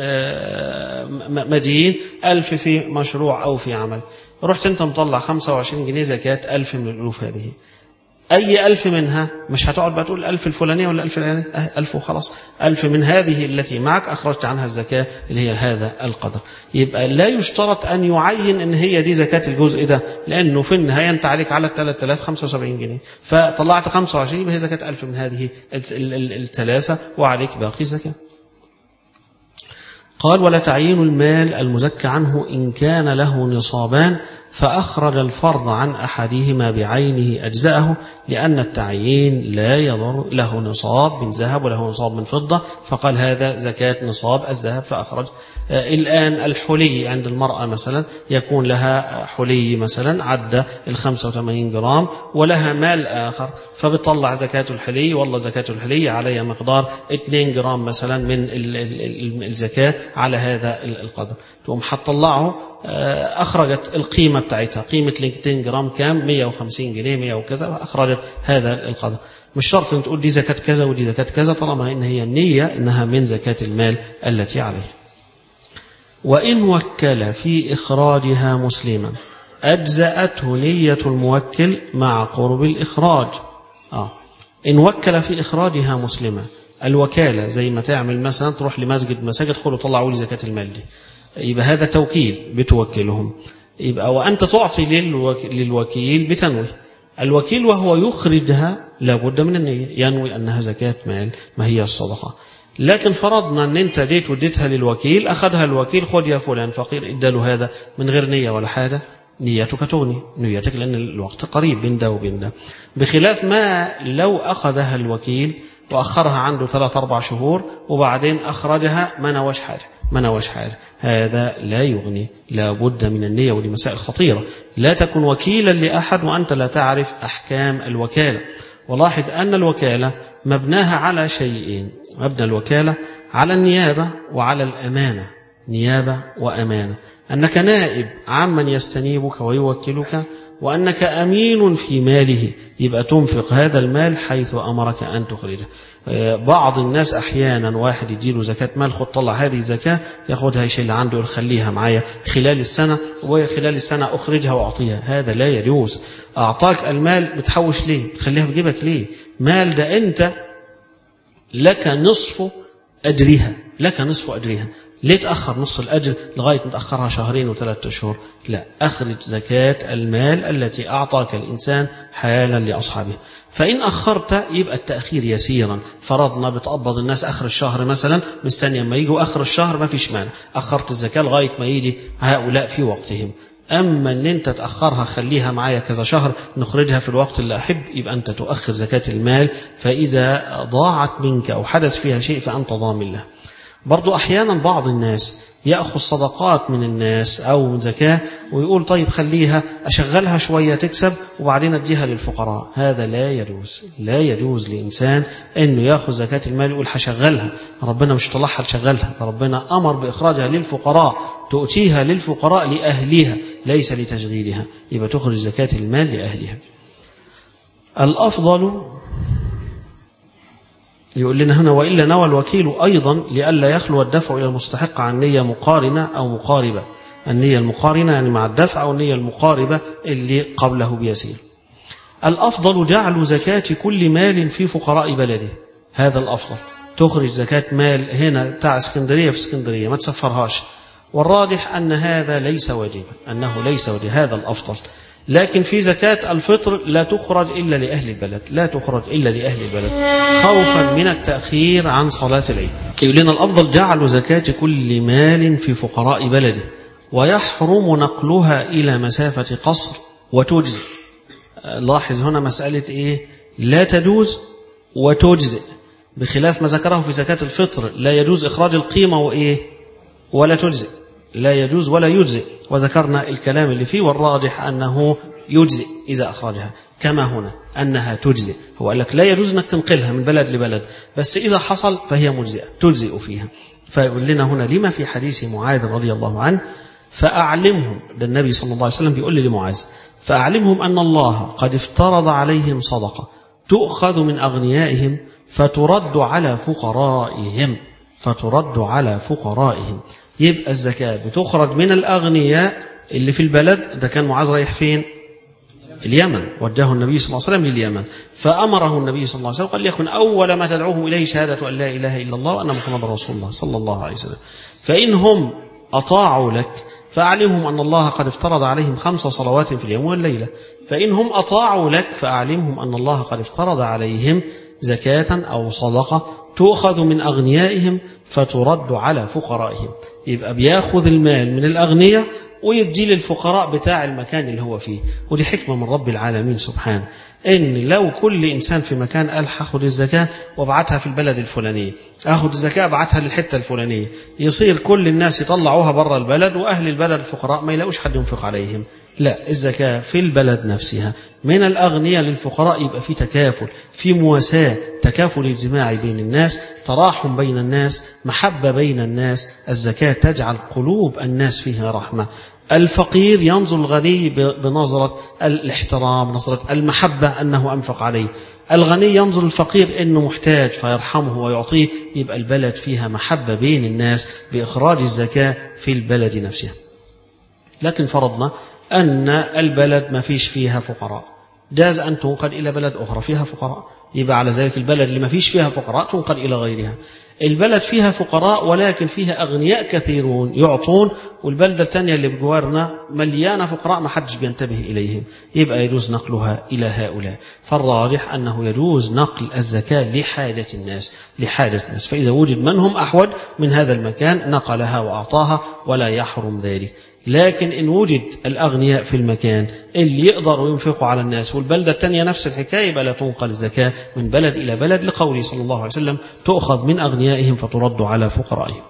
مدين، 1000 في مشروع أو في عمل. رحت أنت مطلع 25 جنيه زكاة 1000 من الألوف هذه، أي 1000 منها مش هتقعد بقى تقول 1000 الفلانية ولا 1000 الفلانية، 1000 وخلاص، 1000 من هذه التي معك أخرجت عنها الزكاة اللي هي هذا القدر. يبقى لا يشترط أن يعين أن هي دي زكاة الجزء ده، لأنه في النهاية أنت عليك على 3075 جنيه، فطلعت 25 يبقى هي زكاة 1000 من هذه الثلاثة، وعليك باقي الزكاة. قال ولا تعيين المال المزكى عنه إن كان له نصابان فأخرج الفرض عن أحدهما بعينه أجزأه، لأن التعيين لا يضر، له نصاب من ذهب وله نصاب من فضة، فقال هذا زكاة نصاب الذهب فأخرج. الآن الحلي عند المرأة مثلا يكون لها حلي مثلا عدى 85 جرام ولها مال آخر، فبتطلع زكاة الحلي، والله زكاة الحلي عليها مقدار 2 جرام مثلا من الزكاة على هذا القدر، تقوم هتطلعه، أخرجت القيمة بتاعتها، قيمة 200 جرام كام؟ 150 جنيه 100 وكذا، أخرجت هذا القدر. مش شرط أن تقول دي زكاة كذا ودي زكاة كذا، طالما إن هي النية إنها من زكاة المال التي عليه. وإن وكل في إخراجها مسلما أجزأته نية الموكل مع قرب الإخراج. إن وكل في إخراجها مسلما، الوكالة زي ما تعمل مثلا تروح لمسجد مساجد خلوا طلعوا لي زكاة المال دي، يبقى هذا توكيل بتوكلهم. يبقى وأنت تعطي للوكيل بتنوي، الوكيل وهو يخرجها لابد من النية، ينوي أنها زكاة مال ما هي الصدقة. لكن فرضنا أن أنت جيت وديتها للوكيل، أخذها الوكيل، خذ يا فلان فقير، اداله هذا من غير نية ولا حاجة، نيتك تغني نيتك، لأن الوقت قريب بين ده وبين ده، بخلاف ما لو أخذها الوكيل وأخرها عنده 3-4 شهور وبعدين أخرجها ما نواش حاجة، هذا لا يغني، لا بد من النية. ودي مسائل خطيرة، لا تكن وكيلا لأحد وأنت لا تعرف أحكام الوكالة. ولاحظ أن الوكالة مبناها على شيئين، مبنى الوكالة على النيابة وعلى الأمانة، نيابة وأمانة، أنك نائب عمن يستنيبك ويوكلك، وأنك أمين في ماله، يبقى تنفق هذا المال حيث أمرك أن تخرجه. بعض الناس أحيانا واحد يديله زكاة مال، خد طلع هذه الزكاة، ياخدها يشيل عنده يخليها معايا خلال السنة، وخلال السنة أخرجها وأعطيها. هذا لا يجوز. أعطاك المال بتحوش ليه؟ بتخليها في جيبك ليه؟ مال ده أنت لك نصف أجرها، لك نصف أجرها. ليه تأخر نص الأجر لغاية متأخرها شهرين و3 أشهر؟ لا، أخرج زكاة المال التي أعطاك الإنسان حالا لأصحابه. فإن أخرت يبقى التأخير يسيرا، فرضنا بتقبض الناس آخر الشهر مثلا، مستني ما يجوا آخر الشهر ما فيش مانع، أخرت الزكاة لغاية ما يجي هؤلاء في وقتهم. أما أن أنت تأخرها خليها معايا كذا شهر نخرجها في الوقت اللي أحب، يبقى أنت تؤخر زكاة المال، فإذا ضاعت منك أو حدث فيها شيء فأنت ضامن له. برضو أحيانا بعض الناس يأخذ صدقات من الناس أو من زكاة ويقول طيب خليها أشغلها شوية تكسب وبعدين أديها للفقراء. هذا لا يجوز. لا يجوز لإنسان أنه يأخذ زكاة المال يقول هشغلها، ربنا مش طلعها تشغلها، ربنا أمر بإخراجها للفقراء، تؤتيها للفقراء لأهلها ليس لتشغيلها، يبقى تخرج زكاة المال لأهلها. الأفضل يقول لنا هنا وإلا نوى الوكيل أيضا لئلا يخلو الدفع إلى المستحق عن نية مقارنة أو مقاربة. النية المقارنة يعني مع الدفع، أو النية المقاربة اللي قبله بيسير. الأفضل جعل زكاة كل مال في فقراء بلده، هذا الأفضل. تخرج زكاة مال هنا بتاع اسكندرية في اسكندرية ما تسفرهاش، والراجح أن هذا ليس واجبا، أنه ليس واجبا، هذا الأفضل. لكن في زكاة الفطر لا تخرج إلا لأهل البلد، لا تخرج إلا لأهل البلد خوفا من التأخير عن صلاة العيد. يقول لنا الأفضل جعل زكاة كل مال في فقراء بلده، ويحرم نقلها إلى مسافة قصر وتجزئ. لاحظ هنا مسألة إيه؟ لا تجوز وتجزئ، بخلاف ما ذكره في زكاة الفطر لا يجوز إخراج القيمة وإيه ولا تجزئ، لا يجوز ولا يجزئ، وذكرنا الكلام اللي فيه، والراجح أنه يجزئ إذا أخرجها، كما هنا أنها تجزئ. هو قال لك لا يجوز أنك تنقلها من بلد لبلد، بس إذا حصل فهي مجزئة تجزئ فيها. فيقول لنا هنا لما في حديث معاذ رضي الله عنه فأعلمهم، ده النبي صلى الله عليه وسلم بيقول لمعاذ فأعلمهم أن الله قد افترض عليهم صدقة تؤخذ من أغنيائهم فترد على فقرائهم، فترد على فقرائهم. يبقى الزكاة بتخرج من الأغنياء اللي في البلد. ده كان معاذ رايح فين؟ اليمن، وجهه النبي صلى الله عليه وسلم لليمن، فأمره النبي صلى الله عليه وسلم قال ليكن أول ما تدعوهم إليه شهادة أن لا إله إلا الله وأن محمد رسول الله صلى الله عليه وسلم. فإنهم أطاعوا لك فأعلمهم أن الله قد افترض عليهم 5 صلوات في اليوم والليلة. فإنهم أطاعوا لك فأعلمهم أن الله قد افترض عليهم زكاة أو صدقة تؤخذ من أغنيائهم فترد على فقرائهم. يبقى بياخذ المال من الأغنياء ويدي للفقراء بتاع المكان اللي هو فيه. ودي حكمة من رب العالمين سبحانه، إن لو كل إنسان في مكان قال هاخد الزكاة وابعتها في البلد الفلانية، أخذ الزكاة ابعتها للحتة الفلانية، يصير كل الناس يطلعوها برا البلد وأهل البلد الفقراء ما يلاقوش حد ينفق عليهم. لا، الزكاة في البلد نفسها من الأغنياء للفقراء، يبقى في تكافل، في مواساة، تكافل اجتماعي بين الناس، تراحم بين الناس، محبة بين الناس. الزكاة تجعل قلوب الناس فيها رحمة. الفقير ينظر الغني بنظرة الاحترام، نظرة المحبة أنه أنفق عليه. الغني ينظر الفقير أنه محتاج فيرحمه ويعطيه. يبقى البلد فيها محبة بين الناس بإخراج الزكاة في البلد نفسها. لكن فرضنا أن البلد ما فيش فيها فقراء، جاز أن تنقل إلى بلد أخرى فيها فقراء، يبقى على ذلك البلد اللي ما فيش فيها فقراء تنقل إلى غيرها. البلد فيها فقراء ولكن فيها أغنياء كثيرون يعطون، والبلدة الثانية اللي بجوارنا مليانة فقراء ما حدش بينتبه إليهم، يبقى يجوز نقلها إلى هؤلاء. فالراجح أنه يجوز نقل الزكاة لحاجة الناس، لحاجة الناس. فإذا وجد من هم أحوج من هذا المكان نقلها وأعطاها ولا يحرم ذلك. لكن إن وجد الأغنياء في المكان اللي يقدروا ينفقوا على الناس والبلدة الثانية نفس الحكاية، يبقى لا تنقل الزكاة من بلد إلى بلد، لقوله صلى الله عليه وسلم تؤخذ من أغنيائهم فترد على فقرائهم.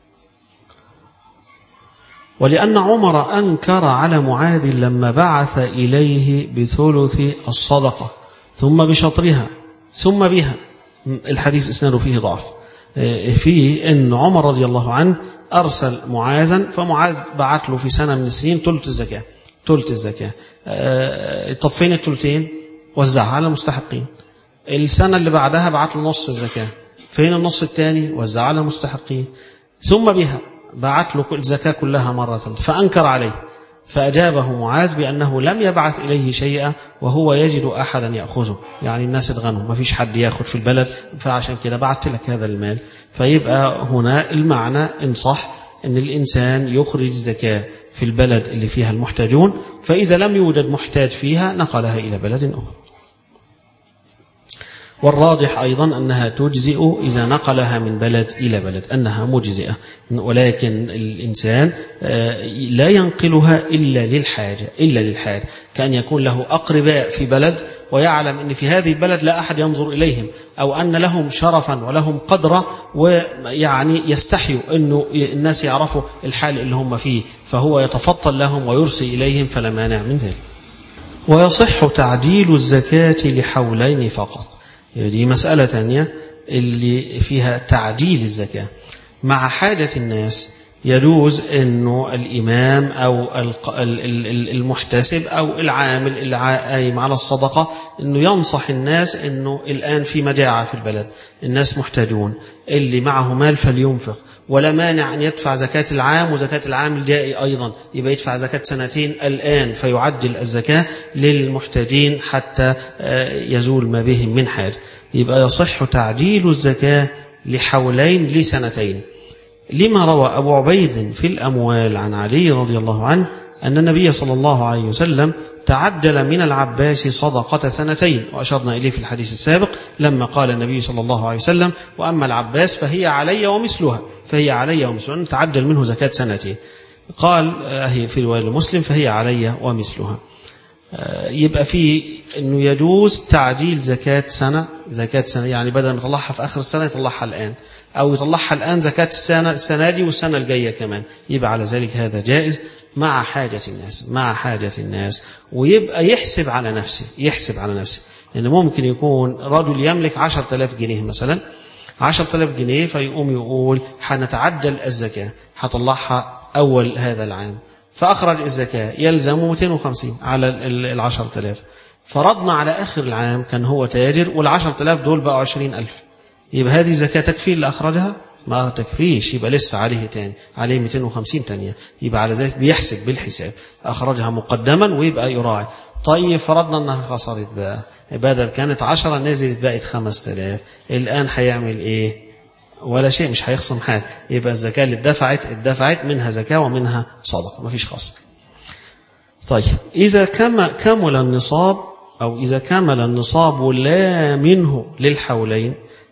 ولأن عمر أنكر على معاذ لما بعث إليه بثلث الصدقة ثم بشطرها ثم بها، الحديث إسناده فيه ضعف، فيه أن عمر رضي الله عنه أرسل معاذا، فمعاذ بعت له في سنة من السنين ثلث الزكاة. طب فين الثلثين؟ وزعها على المستحقين. السنة اللي بعدها بعت له نص الزكاة، فين النص الثاني؟ وزعها على المستحقين. ثم بها بعت له الزكاة كلها مرة، فأنكر عليه، فأجابه معاذ بأنه لم يبعث إليه شيئا وهو يجد أحدا يأخذه، يعني الناس اتغنوا ما فيش حد يأخذ في البلد، فعشان كده بعت لك هذا المال. فيبقى هنا المعنى إن صح أن الإنسان يخرج الزكاة في البلد اللي فيها المحتاجون، فإذا لم يوجد محتاج فيها نقلها إلى بلد أخرى. والراجح أيضا أنها تجزئ إذا نقلها من بلد إلى بلد، أنها مجزئة، ولكن الإنسان لا ينقلها إلا للحاجة، كأن يكون له أقرباء في بلد ويعلم أن في هذه البلد لا أحد ينظر إليهم، أو أن لهم شرفا ولهم قدرا، ويعني يستحيوا أنه الناس يعرفوا الحال اللي هم فيه، فهو يتفضل لهم ويرسي إليهم، فلا مانع من ذلك. ويصح تعجيل الزكاة لحولين فقط. دي مسألة تانية اللي فيها تعجيل الزكاة مع حاجة الناس. يجوز أنه الإمام أو المحتسب أو العامل اللي قايم على الصدقة أنه ينصح الناس أنه الآن في مجاعة في البلد، الناس محتاجون، اللي معه مال فلينفق، ولا مانع أن يدفع زكاة العام وزكاة العام الجائي أيضا، يبقى يدفع زكاة سنتين الآن، فيعجل الزكاة للمحتاجين حتى يزول ما بهم من حاجة. يبقى يصح تعجيل الزكاة لحولين لسنتين، لما روى أبو عبيد في الأموال عن علي رضي الله عنه أن النبي صلى الله عليه وسلم تعجل من العباس صدقة سنتين، وأشرنا إليه في الحديث السابق لما قال النبي صلى الله عليه وسلم: وأما العباس فهي علي ومثلها، أن تعجل منه زكاة سنتين. قال هي في رواية مسلم: فهي علي ومثلها. يبقى في أنه يجوز تعجيل زكاة سنة، يعني بدل ما يطلعها في آخر السنة يطلعها الآن، أو يطلعها الآن زكاة السنة دي والسنة الجاية كمان، يبقى على ذلك هذا جائز مع حاجة الناس. ويبقى يحسب على نفسه، يعني ممكن يكون رجل يملك 10,000 جنيه مثلا، 10,000 جنيه، فيقوم يقول حنتعجل الزكاة، هطلعها أول هذا العام، فأخرج الزكاة يلزمه 250 على 10,000. فرضنا على آخر العام كان هو تاجر وال10,000 دول بقوا 20,000، يبقى هذه زكاة تكفي اللي أخرجها؟ ما تكفيش، يبقى لسه عليه تاني، عليه 250 تانية. يبقى على ذلك بيحسب بالحساب، أخرجها مقدما ويبقى يراعي. طيب فرضنا أنها خسرت بقى، بدل كانت 10 نزلت بقت 5,000، الآن هيعمل إيه؟ ولا شيء، مش هيخصم حاجة. يبقى الزكاة اللي اتدفعت منها زكاة ومنها صدقة، ما فيش خصم. طيب إذا كمل النصاب، أو إذا كمل النصاب لا منه للحولين،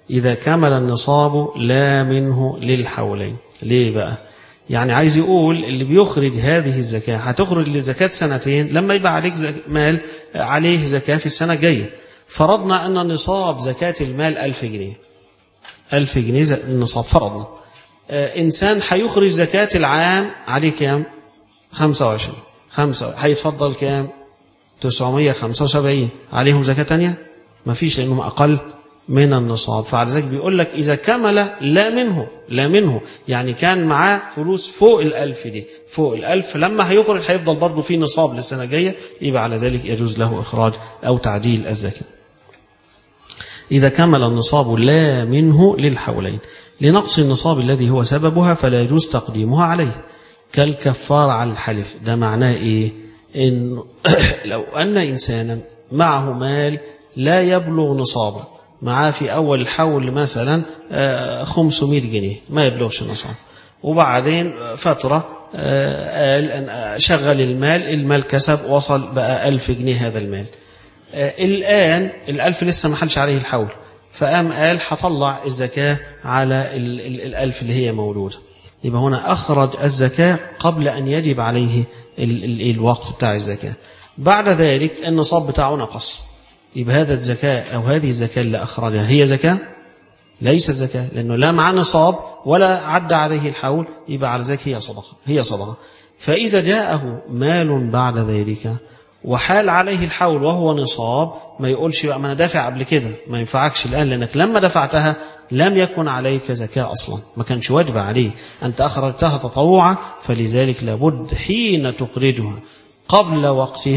ليه بقى؟ يعني عايز يقول اللي بيخرج هذه الزكاة هتخرج لزكاة سنتين، لما يبقى عليك مال عليه زكاة في السنة الجاية. فرضنا أن نصاب زكاة المال 1000 جنيه، 1000 جنيه النصاب. فرضنا إنسان هيخرج زكاة العام عليه كام؟ 25، هيتفضل كام؟ 975 عليهم زكاة تانية؟ ما فيش، لأنهم أقل من النصاب. فعلى ذلك بيقول لك إذا كمل لا منه، يعني كان معاه فلوس فوق 1000 دي، فوق 1000، لما هيخرج هيفضل برضه في نصاب للسنة الجاية، يبقى على ذلك يجوز له إخراج أو تعجيل الزكاة. إذا كمل النصاب لا منه للحولين، لنقص النصاب الذي هو سببها فلا يجوز تقديمها عليه، كالكفار على الحلف. ده معناه إيه؟ إن لو أن إنسانا معه مال لا يبلغ نصابا، معاه في أول الحول مثلا 500 جنيه، ما يبلغش نصاب، وبعدين فترة قال أن شغل المال كسب، وصل بقى 1000 جنيه هذا المال. الآن 1000 لسه ما حلش عليه الحول، فقام قال هطلع الزكاة على 1000 اللي هي موجودة. يبقى هنا أخرج الزكاة قبل أن يجب عليه الوقت بتاع الزكاة. بعد ذلك النصاب بتاعه نقص، يبقى هذا الزكاة أو هذه الزكاة اللي أخرجها هي زكاة؟ ليست زكاة، لأنه لا مع نصاب ولا عدى عليه الحول، يبقى على ذلك هي صدقة. فإذا جاءه مال بعد ذلك وحال عليه الحول وهو نصاب، ما يقولش بقى ما أنا دافع قبل كده، ما ينفعكش الآن، لأنك لما دفعتها لم يكن عليك زكاة أصلا، ما كانش واجب عليه، أنت أخرجتها تطوعا، فلذلك لابد حين تخرجها قبل وقتها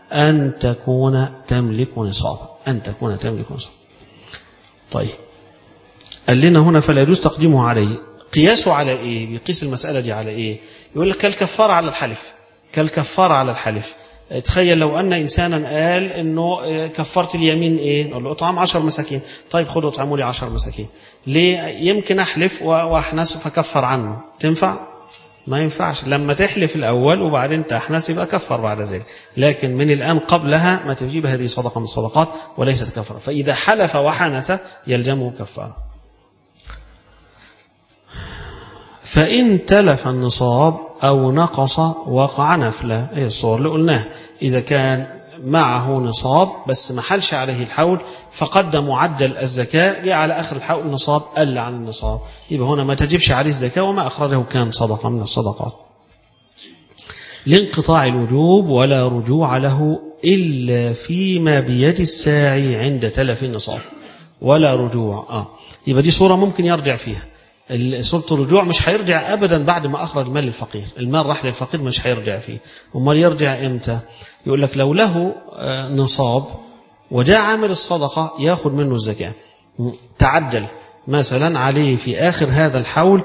أن تكون تملك نصابا. أن تكون تملك نصابا. طيب قال لنا هنا فلا يجوز تقديمه عليه. قياسه على إيه؟ بيقيس المسألة دي على إيه؟ يقول لك كالكفارة على الحلف. كالكفارة على الحلف. تخيل لو أن إنسانا قال إنه كفرت اليمين إيه؟ نقول له اطعام 10 مساكين. طيب خدوا اطعموا لي 10 مساكين. ليه؟ يمكن أحلف وأحنس فكفر عنه. تنفع؟ ما ينفعش. لما تحلف الأول وبعدين تحنس يبقى كفر بعد ذلك. لكن من الآن قبلها ما تجيب هذه صدقة من الصدقات وليست كفارة. فإذا حلف وحنس يلزمه كفارة. فإن تلف النصاب أو نقص وقع نفله. هي الصور اللي قلناها. إذا كان معه نصاب بس ما حلش عليه الحول فقدم معدل الزكاة جاء على آخر الحول النصاب قل عن النصاب، يبقى هنا ما تجبش عليه الزكاة وما أخرجه كان صدقة من الصدقات. لانقطاع الوجوب ولا رجوع له إلا فيما بيد الساعي عند تلف النصاب. ولا رجوع يبقى دي صورة ممكن يرجع فيها. صورة الرجوع مش هيرجع أبدا بعد ما أخرج المال للفقير. المال راح للفقير مش هيرجع فيه. أمال يرجع إمتى؟ يقول لك لو له نصاب وجاء عامل الصدقة ياخد منه الزكاة، تعدل مثلا عليه في آخر هذا الحول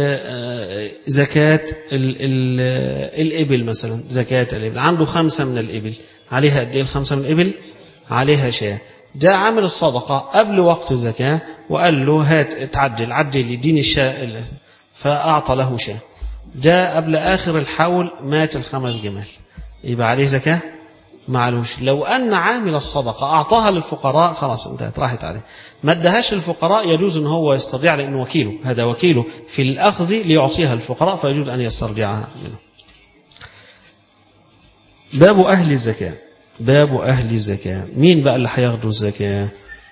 زكاة الإبل مثلا، زكاة الإبل عنده 5 من الإبل، عليها قد إيه 5 من الإبل؟ عليها شاة. جاء عامل الصدقة قبل وقت الزكاة وقال له هات عدل يديني الشاة، فأعطى له شاة. جاء قبل آخر الحول مات 5 جمال، يبقى عليه زكاة؟ معلوش. لو أن عامل الصدقة أعطاها للفقراء خلاص انتهت راحت عليه. ما ادهاش للفقراء يجوز أن هو يسترجع لأنه وكيله، هذا وكيله في الأخذ ليعطيها للفقراء فيجوز أن يسترجعها منه. باب أهل الزكاة. باب أهل الزكاة. مين بقى اللي هياخدوا الزكاة؟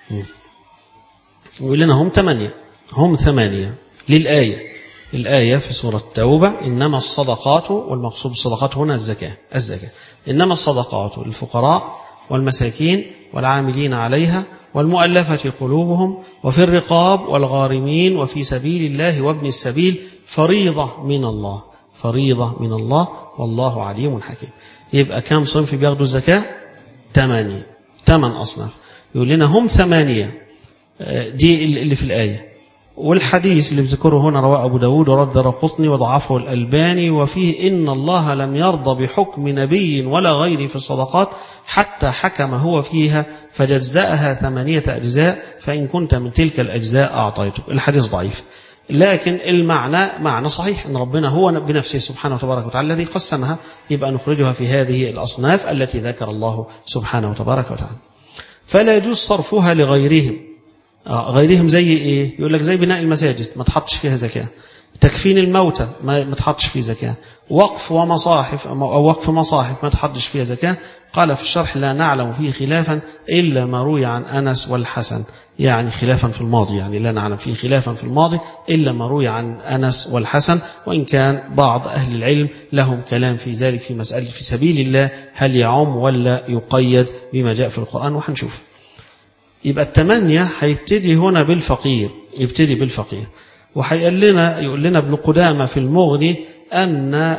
يقول لنا هم 8 للآية. الآية في سورة التوبة إنما الصدقات، والمقصود بالصدقات هنا الزكاة. إنما الصدقات للفقراء والمساكين والعاملين عليها والمؤلفة قلوبهم وفي الرقاب والغارمين وفي سبيل الله وابن السبيل فريضة من الله. فريضة من الله والله عليم حكيم. يبقى كم صنف بياخدوا الزكاة؟ 8 أصناف. يقول لنا هم 8 دي اللي في الآية. والحديث اللي بذكره هنا رواه أبو داود ورد الدارقطني وضعفه الألباني، وفيه إن الله لم يرضى بحكم نبي ولا غيره في الصدقات حتى حكم هو فيها فجزأها 8 أجزاء فإن كنت من تلك الأجزاء أعطيتك. الحديث ضعيف لكن المعنى معنى صحيح، أن ربنا هو بنفسه سبحانه وتبارك وتعالى الذي قسمها، يبقى نخرجها في هذه الأصناف التي ذكر الله سبحانه وتبارك وتعالى. فلا يجوز صرفها لغيرهم. غيرهم زي إيه؟ يقول لك زي بناء المساجد ما تحطش فيها زكاة، تكفين الموتى ما تحطش فيه زكاة، وقف ومصاحف أو وقف مصاحف ما تحطش فيها زكاة. قال في الشرح لا نعلم فيه خلافا إلا ما روي عن أنس والحسن، يعني خلافا في الماضي، يعني لا نعلم فيه خلافا في الماضي إلا ما روي عن أنس والحسن، وإن كان بعض أهل العلم لهم كلام في ذلك في مسألة في سبيل الله هل يعم ولا يقيد بما جاء في القرآن، وحنشوف. يبقى 8 هيبتدي هنا بالفقير، يبتدي بالفقير. وهيقول لنا ابن قدامة في المغني أن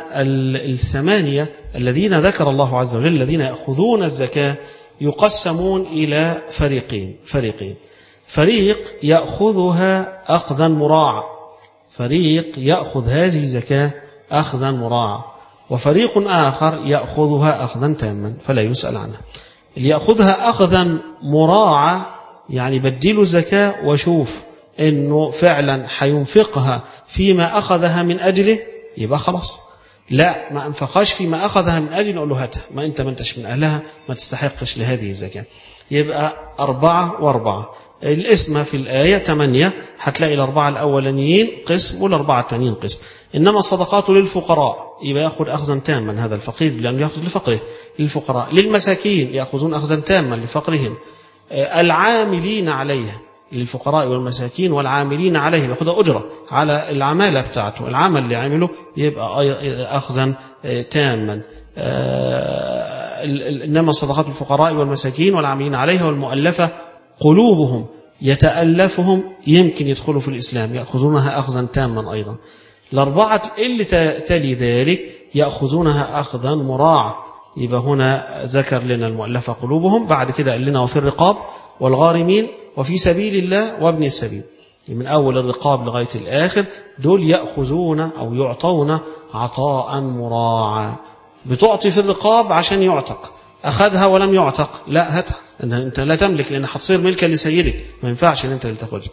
8 الذين ذكر الله عز وجل الذين يأخذون الزكاة يقسمون إلى فريقين. فريق يأخذها أخذا مراعا، فريق يأخذ هذه الزكاة أخذا مراعا، وفريق آخر يأخذها أخذا تاما فلا يسأل عنها. اللي يأخذها أخذا مراعا يعني بديله الزكاة وشوف إنه فعلا حينفقها فيما أخذها من أجله يبقى خلاص. لا ما أنفقاش فيما أخذها من أجله نقول له هاتها، ما أنتش من أهلها ما تستحقش لهذه الزكاة. يبقى 4 و4. الاسم في الآية 8 هتلاقي 4 الأولانيين قسم وال4 التانيين قسم. إنما الصدقات للفقراء يبقى يأخذ أخذا تاما هذا الفقير لأنه يأخذ لفقره. للفقراء للمساكين يأخذون أخذا تاما لفقرهم. العاملين عليها للفقراء والمساكين والعاملين عليه يأخذ أجرة على العمالة بتاعته، العمل اللي عمله يبقى أخذا تاما. إنما الصدقات للفقراء والمساكين والعاملين عليها والمؤلفة قلوبهم يتألفهم يمكن يدخلوا في الإسلام يأخذونها أخذا تاما أيضا. 4 اللي تلي ذلك يأخذونها أخذا مراعا يبقى هنا ذكر لنا المؤلفة قلوبهم، بعد كده قال لنا وفي الرقاب والغارمين وفي سبيل الله وابن السبيل. من أول الرقاب لغاية الآخر دول يأخذون أو يعطون عطاء مراعا. بتعطي في الرقاب عشان يعتق، أخذها ولم يعتق لا هاتها، أنت لا تملك لأن هتصير ملكا لسيدك، ما ينفعش أن أنت اللي تاخذها.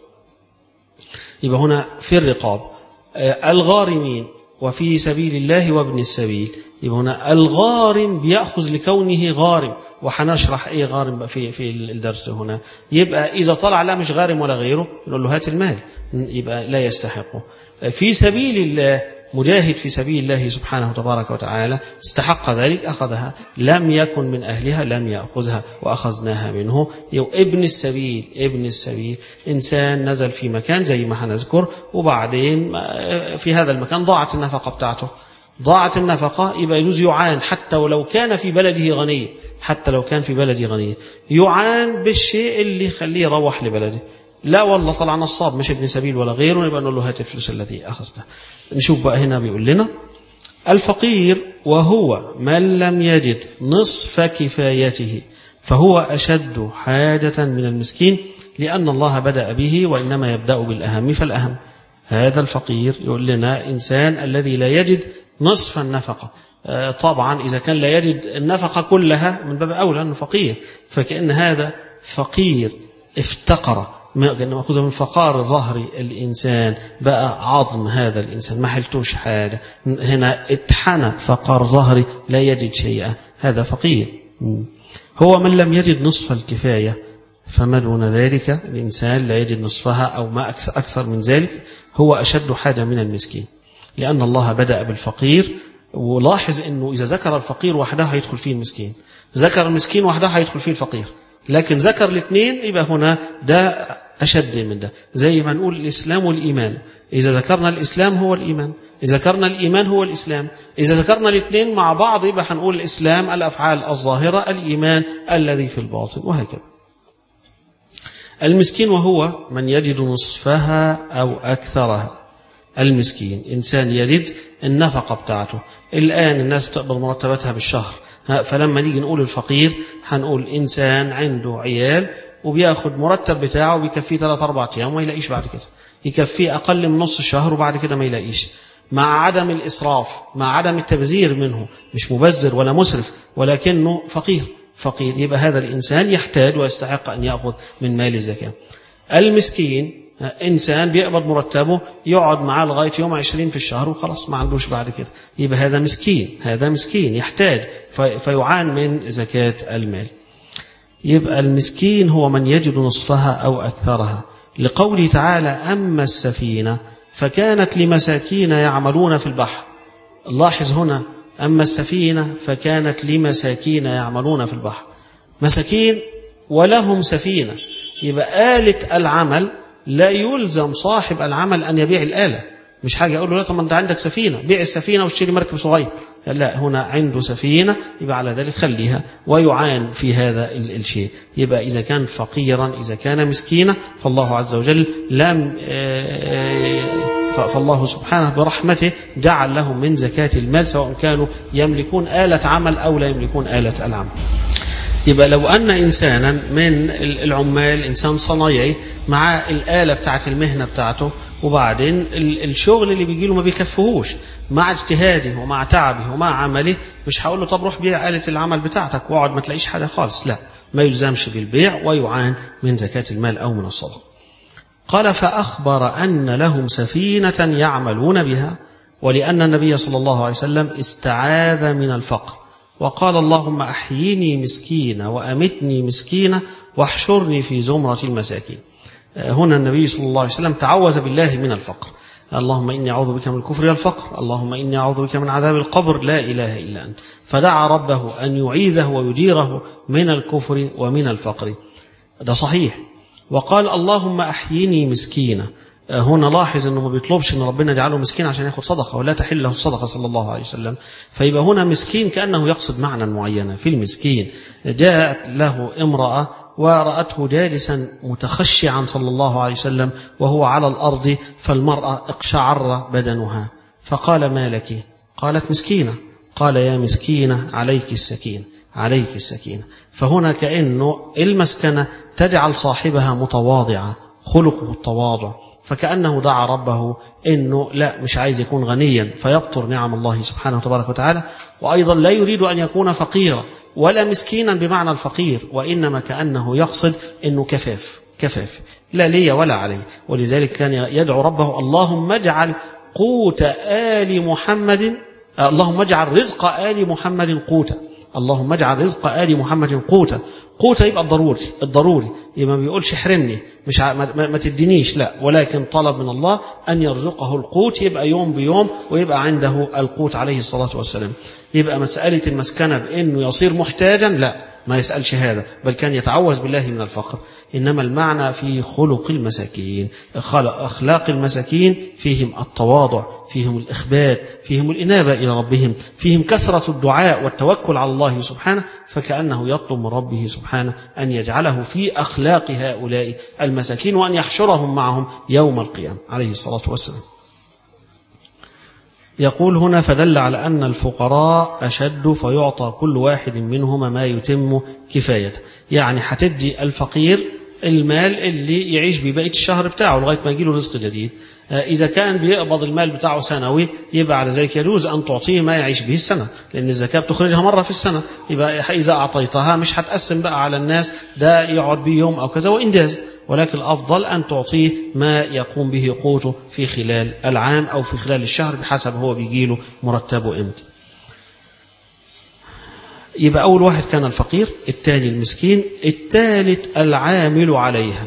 يبقى هنا في الرقاب. الغارمين وفي سبيل الله وابن السبيل. يبقى هنا الغارم بيأخذ لكونه غارم، وحنشرح ايه غارم في الدرس هنا. يبقى إذا طلع لا مش غارم ولا غيره نقول له هات المال، يبقى لا يستحقه. في سبيل الله مجاهد في سبيل الله سبحانه وتبارك وتعالى استحق ذلك أخذها، لم يكن من أهلها لم يأخذها وأخذناها منه. ابن السبيل، ابن السبيل إنسان نزل في مكان زي ما هنذكر، وبعدين في هذا المكان ضاعت النفقة بتاعته، ضاعت النفقة، يبقى يجوز يعان حتى ولو كان في بلده غني، حتى لو كان في بلده غني يعان بالشيء اللي يخليه يروح لبلده. لا والله طلع نصاب مش ابن سبيل ولا غيره، يبقى نقول له هات الفلوس التي أخذتها. نشوف بقى هنا بيقول لنا الفقير وهو من لم يجد نصف كفايته فهو أشد حاجة من المسكين، لأن الله بدأ به وإنما يبدأ بالأهم فالأهم. هذا الفقير يقول لنا إنسان الذي لا يجد نصف النفقة. طبعا إذا كان لا يجد النفقة كلها من باب أولى أنه فقير، فكأن هذا فقير افتقر، مأخوذ من فقار ظهر الإنسان، بقى عظم هذا الإنسان ما حلتوش حاجة، هنا اتحنى فقار ظهري لا يجد شيئا، هذا فقير. هو من لم يجد نصف الكفاية، فما دون ذلك الإنسان لا يجد نصفها أو ما أكثر من ذلك هو أشد حاجة من المسكين، لأن الله بدأ بالفقير. ولاحظ أنه إذا ذكر الفقير وحده هيدخل فيه المسكين، ذكر المسكين وحده هيدخل فيه الفقير، لكن ذكر الاثنين يبقى هنا ده أشد من ده. زي ما نقول الإسلام والإيمان، إذا ذكرنا الإسلام هو الإيمان، إذا ذكرنا الإيمان هو الإسلام، إذا ذكرنا الاثنين مع بعض يبقى هنقول الإسلام الأفعال الظاهرة، الإيمان الذي في الباطن، وهكذا. المسكين وهو من يجد نصفها أو أكثرها. المسكين إنسان يجد النفقة بتاعته. الآن الناس تقبل مرتباتها بالشهر، فلما نيجي نقول الفقير هنقول إنسان عنده عيال وبياخد مرتب بتاعه بيكفيه 3-4 أيام وما يلاقيش بعد كده، يكفيه أقل من نص الشهر وبعد كده ما يلاقيش، مع عدم الإسراف، مع عدم التبذير منه، مش مبذر ولا مسرف ولكنه فقير. يبقى هذا الإنسان يحتاج ويستحق أن يأخذ من مال الزكاة. المسكين إنسان بيقبض مرتبه يقعد معاه لغاية يوم 20 في الشهر وخلاص ما عندوش بعد كده، يبقى هذا مسكين، هذا مسكين يحتاج فيعان من زكاة المال. يبقى المسكين هو من يجد نصفها أو أكثرها، لقوله تعالى أما السفينة فكانت لمساكين يعملون في البحر. لاحظ هنا أما السفينة فكانت لمساكين يعملون في البحر، مساكين ولهم سفينة، يبقى آلة العمل لا يلزم صاحب العمل أن يبيع الآلة، مش حاجة أقول له لا طب ما أنت عندك سفينة بيع السفينة واشتري مركب صغير، لا هنا عنده سفينة يبقى على ذلك خليها ويعان في هذا الشيء. يبقى إذا كان فقيرا إذا كان مسكينا فالله عز وجل فالله سبحانه برحمته جعل لهم من زكاة المال سواء كانوا يملكون آلة عمل أو لا يملكون آلة العمل. يبقى لو أن إنسانا من العمال إنسان صنايعي مع الآلة بتاعة المهنة بتاعته، وبعدين الشغل اللي بيجيله ما بيكفهوش، مع اجتهاده ومع تعبه ومع عمله مش هقول له طب روح بيع آلة العمل بتاعتك واقعد ما تلاقيش حاجة خالص، لا ما يلزمش بالبيع ويعان من زكاة المال أو من الصدقة. قال فأخبر أن لهم سفينة يعملون بها، ولأن النبي صلى الله عليه وسلم استعاذ من الفقر وقال اللهم أحييني مسكينة وأمتني مسكينة واحشرني في زمرة المساكين. هنا النبي صلى الله عليه وسلم تعوذ بالله من الفقر، اللهم إني أعوذ بك من الكفر والفقر، اللهم إني أعوذ بك من عذاب القبر لا إله إلا أنت، فدعا ربه أن يعيذه ويجيره من الكفر ومن الفقر، ده صحيح. وقال اللهم أحييني مسكينة، هنا لاحظ أنه ما بيطلبش أن ربنا يجعله مسكين عشان يأخذ صدقة ولا تحل له الصدقة صلى الله عليه وسلم، فيبقى هنا مسكين كأنه يقصد معنى معينة في المسكين. جاءت له امرأة ورأته جالسا متخشعا صلى الله عليه وسلم وهو على الأرض، فالمرأة اقشعر بدنها، فقال ما لك؟ قالت مسكينة. قال يا مسكينة عليك السكينة، عليك السكينة. فهنا كأنه المسكنة تجعل صاحبها متواضعة، خلقه التواضع، فكأنه دعا ربه إنه لا مش عايز يكون غنيا فيبطر نعم الله سبحانه وتبارك وتعالى، وأيضا لا يريد أن يكون فقيرا ولا مسكينا بمعنى الفقير، وإنما كأنه يقصد إنه كفاف لا لي ولا علي. ولذلك كان يدعو ربه اللهم اجعل قوت آل محمد، اللهم اجعل رزق آل محمد قوتا، اللهم اجعل رزق آل محمد قوتا. قوتا يبقى الضروري، يبقى ما بيقولش احرمني، مش ما تدينيش، لا، ولكن طلب من الله أن يرزقه القوت، يبقى يوم بيوم ويبقى عنده القوت عليه الصلاة والسلام. يبقى مسألة المسكنة بأنه يصير محتاجا لا، ما يسألش هذا، بل كان يتعوذ بالله من الفقر. إنما المعنى في خلق المساكين، أخلاق المساكين فيهم التواضع، فيهم الإخبات، فيهم الإنابة إلى ربهم، فيهم كثرة الدعاء والتوكل على الله سبحانه، فكأنه يطلب من ربه سبحانه أن يجعله في أخلاق هؤلاء المساكين وأن يحشرهم معهم يوم القيامة عليه الصلاة والسلام. يقول هنا فدل على أن الفقراء أشد، فيعطى كل واحد منهما ما يتم كفايته. يعني هتدي الفقير المال اللي يعيش ببقية الشهر بتاعه لغاية ما يجيله رزق جديد. إذا كان بيقبض المال بتاعه سنوي يبقى على ذلك يجوز أن تعطيه ما يعيش به السنة، لأن الزكاة بتخرجها مرة في السنة. يبقى إذا أعطيتها مش هتقسم بقى على الناس ده يقعد بيه يوم أو كذا وإنجاز، ولكن الأفضل أن تعطيه ما يقوم به قوته في خلال العام أو في خلال الشهر بحسب هو بيجيله مرتبه إمتى. يبقى أول واحد كان الفقير، الثاني المسكين، الثالث العامل عليها.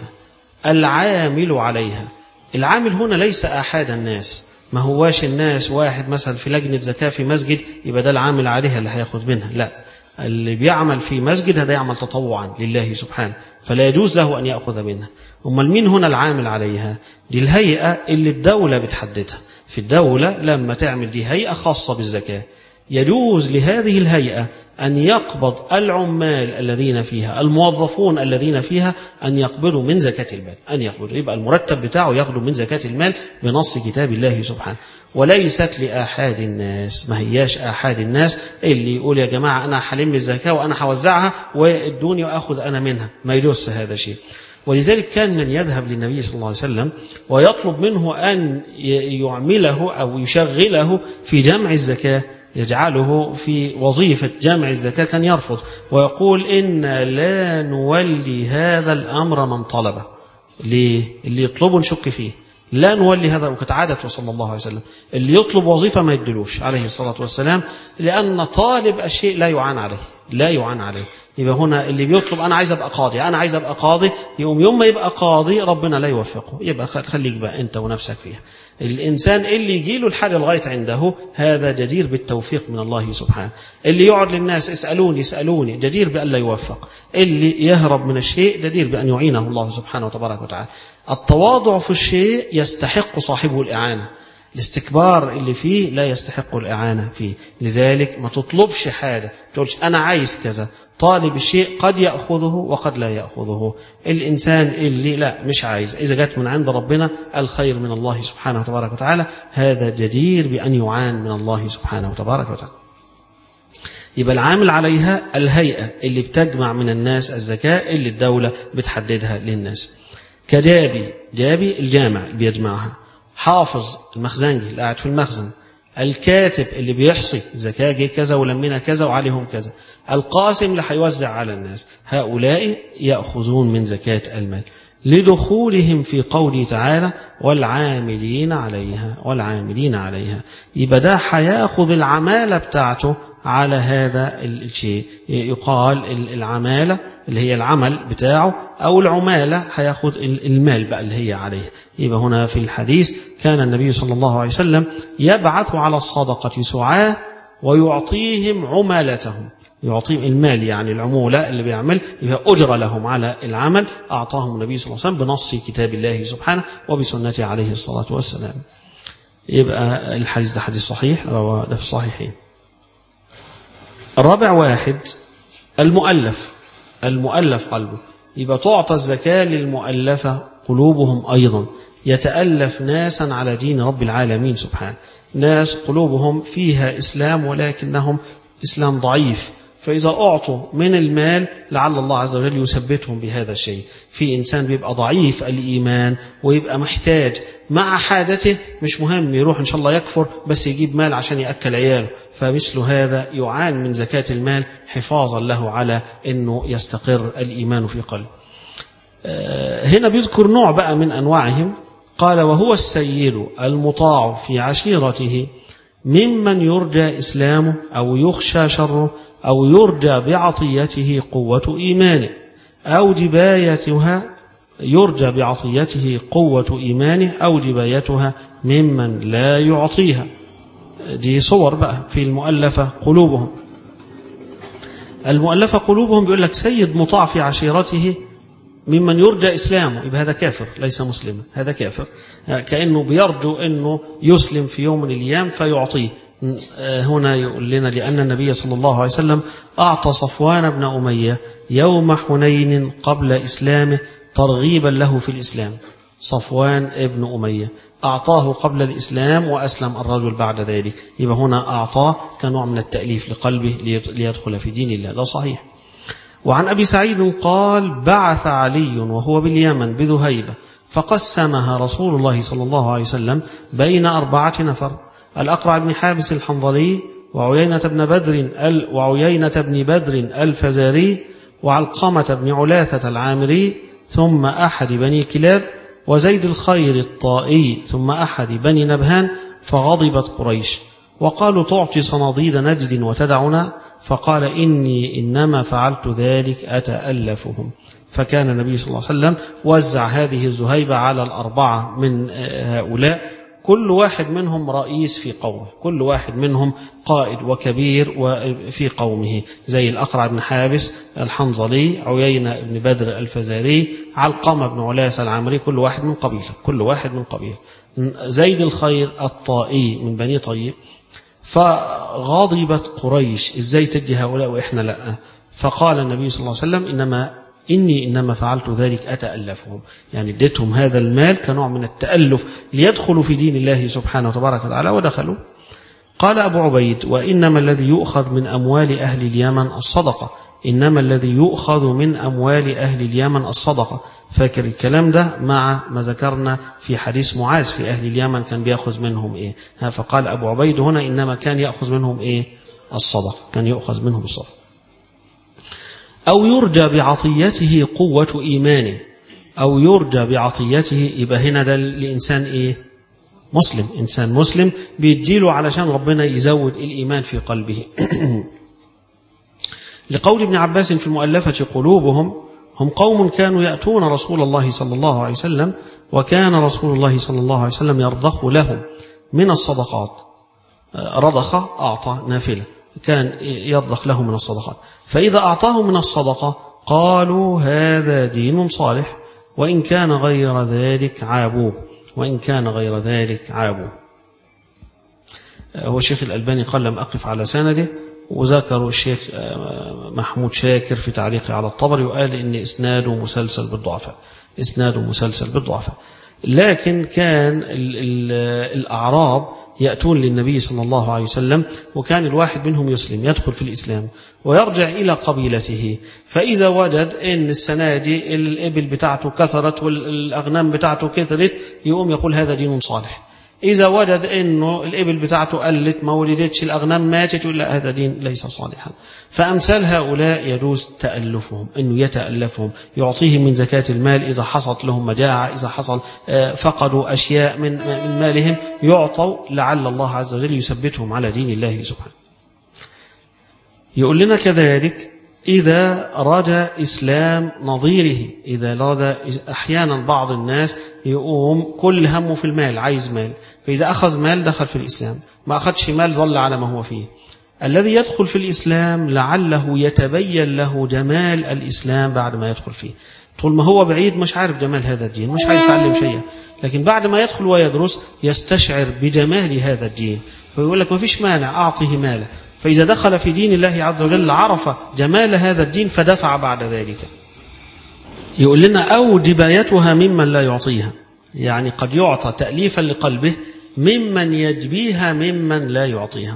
العامل عليها، العامل هنا ليس أحد الناس، ما هواش الناس واحد مثلا في لجنة زكاة في مسجد يبقى ده العامل عليها اللي هياخد منها، لا، اللي بيعمل في مسجد هذا يعمل تطوعا لله سبحانه، فلا يجوز له أن يأخذ منها. أمال مين هنا العامل عليها؟ دي الهيئة اللي الدولة بتحددها. في الدولة لما تعمل دي هيئة خاصة بالزكاة، يجوز لهذه الهيئة أن يقبض العمال الذين فيها، الموظفون الذين فيها، أن يقبضوا من زكاة المال، أن يقبضوا، يبقى المرتب بتاعه ياخده من زكاة المال بنص كتاب الله سبحانه. وليست لآحاد الناس، ما هياش آحاد الناس اللي يقول يا جماعة أنا حلم الزكاة وأنا هوزعها وادوني وأخذ أنا منها، ما يجوز هذا شيء. ولذلك كان من يذهب للنبي صلى الله عليه وسلم ويطلب منه أن يعمله أو يشغله في جمع الزكاة، يجعله في وظيفة جمع الزكاة، كان يرفض ويقول إن لا نولي هذا الأمر من طلبه. ليه؟ اللي يطلبه نشك فيه، لا نولي هذا، وكانت عادته صلى الله عليه وسلم اللي يطلب وظيفة ما يدلوش عليه الصلاة والسلام، لأن طالب الشيء لا يعان عليه، لا يعان عليه. يبقى هنا اللي بيطلب أنا عايز أبقى قاضي، أنا عايز أبقى قاضي، يوم ما يبقى قاضي ربنا لا يوفقه، يبقى خليك بقى أنت ونفسك فيها. الإنسان اللي يجيله الحاجة لغاية عنده هذا جدير بالتوفيق من الله سبحانه. اللي يقعد للناس اسألوني جدير بأن لا يوفق. اللي يهرب من الشيء جدير بأن يعينه الله سبحانه وتبارك وتعالى. التواضع في الشيء يستحق صاحبه الإعانة، الاستكبار اللي فيه لا يستحق الإعانة فيه. لذلك ما تطلبش حاجة تقولش أنا عايز كذا، طالب الشيء قد يأخذه وقد لا يأخذه. الإنسان اللي لا مش عايز، إذا جات من عند ربنا الخير من الله سبحانه وتبارك وتعالى، هذا جدير بأن يعان من الله سبحانه وتبارك وتعالى. يبقى العامل عليها الهيئة اللي بتجمع من الناس الزكاة اللي الدولة بتحددها للناس، كجابي الجامع اللي بيجمعها، حافظ المخزنجي اللي قاعد في المخزن، الكاتب اللي بيحصي الزكاة جه كذا ولمنا كذا وعليهم كذا، القاسم اللي هيوزع على الناس، هؤلاء يأخذون من زكاة المال لدخولهم في قوله تعالى والعاملين عليها. يبقى ده هياخذ العمالة بتاعته على هذا الشيء، يقال العمالة اللي هي العمل بتاعه، أو العمالة هياخد المال بقى اللي هي عليه. يبقى هنا في الحديث كان النبي صلى الله عليه وسلم يبعث على الصدقة سعاة ويعطيهم عمالتهم، يعطيهم المال يعني العمولة اللي بيعمل يبقى أجر لهم على العمل، أعطاهم النبي صلى الله عليه وسلم بنص كتاب الله سبحانه وبسنته عليه الصلاة والسلام. يبقى الحديث ده حديث صحيح، رواه ده في الصحيحين. الرابع واحد المؤلف قلبه، يبقى تعطى الزكاة للمؤلفة قلوبهم أيضا، يتألف ناسا على دين رب العالمين سبحانه. ناس قلوبهم فيها إسلام ولكنهم إسلام ضعيف، فإذا أعطوا من المال لعل الله عز وجل يثبتهم بهذا الشيء. في إنسان بيبقى ضعيف الإيمان ويبقى محتاج مع حاجته، مش مهم يروح إن شاء الله يكفر بس يجيب مال عشان يأكل عياله، فمثل هذا يعان من زكاة المال حفاظا له على أنه يستقر الإيمان في قلبه. هنا بيذكر نوع بقى من أنواعهم، قال وهو السيد المطاع في عشيرته ممن يرجى إسلامه أو يخشى شره أو يرجى بعطيته قوة إيمانه أو جبايتها، يرجى بعطيته قوة إيمانه أو جبايتها ممن لا يعطيها. دي صور بقى في المؤلفة قلوبهم. المؤلفة قلوبهم بيقول لك سيد مطاع في عشيرته ممن يرجى إسلامه، يبقى هذا كافر ليس مسلما، هذا كافر، كأنه بيرجو أنه يسلم في يوم من الأيام فيعطيه. هنا يقول لنا لأن النبي صلى الله عليه وسلم أعطى صفوان بن أمية يوم حنين قبل إسلامه ترغيبا له في الإسلام. صفوان ابن أمية أعطاه قبل الإسلام وأسلم الرجل بعد ذلك، يبقى هنا أعطاه كنوع من التأليف لقلبه ليدخل في دين الله، ده صحيح. وعن أبي سعيد قال بعث علي وهو باليمن بذهيبة فقسمها رسول الله صلى الله عليه وسلم بين 4 نفر: الأقرع بن حابس الحنظلي وعيينة بن بدر الفزاري وعلقمة بن علاثة العامري ثم أحد بني كلاب وزيد الخير الطائي ثم أحد بني نبهان. فغضبت قريش وقالوا تعطي صناديد نجد وتدعنا، فقال إني إنما فعلت ذلك أتألفهم. فكان النبي صلى الله عليه وسلم وزع هذه الزهيبة على 4 من هؤلاء، كل واحد منهم رئيس في قومه، كل واحد منهم قائد وكبير في قومه، زي الأقرع بن حابس الحنظلي، عيينة بن بدر الفزاري، علقمة بن علاثة العامري، كل واحد من قبيلة، كل واحد من قبيلة، زيد الخير الطائي من بني طيب. فغضبت قريش، ازاي تدي هؤلاء وإحنا لا؟ فقال النبي صلى الله عليه وسلم إني إنما فعلت ذلك أتألفهم، يعني اديتهم هذا المال كنوع من التألف ليدخلوا في دين الله سبحانه وتبارك وتعالى ودخلوا. قال أبو عبيد وإنما الذي يؤخذ من أموال أهل اليمن الصدقة، إنما الذي يؤخذ من أموال أهل اليمن الصدقة. فاكر الكلام ده مع ما ذكرنا في حديث معاذ في أهل اليمن كان بيأخذ منهم إيه؟ فقال أبو عبيد هنا إنما كان يأخذ منهم إيه؟ الصدقة، كان يؤخذ منهم الصدقة. أو يرجى بعطيته قوة إيمانه، أو يرجى بعطيته، يبقى هنا ده لإنسان إيه؟ مسلم، إنسان مسلم بيديله علشان ربنا يزود الإيمان في قلبه. لقول ابن عباس في المؤلفة قلوبهم: هم قوم كانوا يأتون رسول الله صلى الله عليه وسلم وكان رسول الله صلى الله عليه وسلم يرضخ لهم من الصدقات. رضخ أعطى نافلة، كان يرضخ لهم من الصدقات، فإذا أعطاه من الصدقة قالوا هذا دين صالح، وإن كان غير ذلك عابوه، وإن كان غير ذلك عابوه. هو الشيخ الألباني قال لم أقف على سنده، وذكروا الشيخ محمود شاكر في تعليقه على الطبري وقال إن إسناده مسلسل بالضعفاء، إسناده مسلسل بالضعفاء. لكن كان الأعراب يأتون للنبي صلى الله عليه وسلم، وكان الواحد منهم يسلم يدخل في الإسلام ويرجع إلى قبيلته، فإذا وجد أن السنة دي الإبل بتاعته كثرت والأغنام بتاعته كثرت يقوم يقول هذا دين صالح. إذا وجد أنه الإبل بتاعته قلت ما ولدتش الأغنام ماتت يقول لا هذا دين ليس صالحا. فأمثال هؤلاء يجوز تألفهم، أنه يتألفهم، يعطيهم من زكاة المال إذا حصلت لهم مجاعة، إذا حصل فقدوا أشياء من مالهم يعطوا لعل الله عز وجل يثبتهم على دين الله سبحانه. يقول لنا كذلك إذا رجى إسلام نظيره، إذا رجى أحيانا بعض الناس يقوم كل همه في المال، عايز مال، فإذا أخذ مال دخل في الإسلام، ما أخذش مال ظل على ما هو فيه. الذي يدخل في الإسلام لعله يتبين له جمال الإسلام بعد ما يدخل فيه. طول ما هو بعيد مش عارف جمال هذا الدين، مش عايز يتعلم شيئا، لكن بعد ما يدخل ويدرس يستشعر بجمال هذا الدين، فيقول لك ما فيش مانع أعطيه ماله. فإذا دخل في دين الله عز وجل عرف جمال هذا الدين فدفع بعد ذلك. يقول لنا أو جبايتها ممن لا يعطيها، يعني قد يعطى تأليفا لقلبه ممن يجبيها ممن لا يعطيها.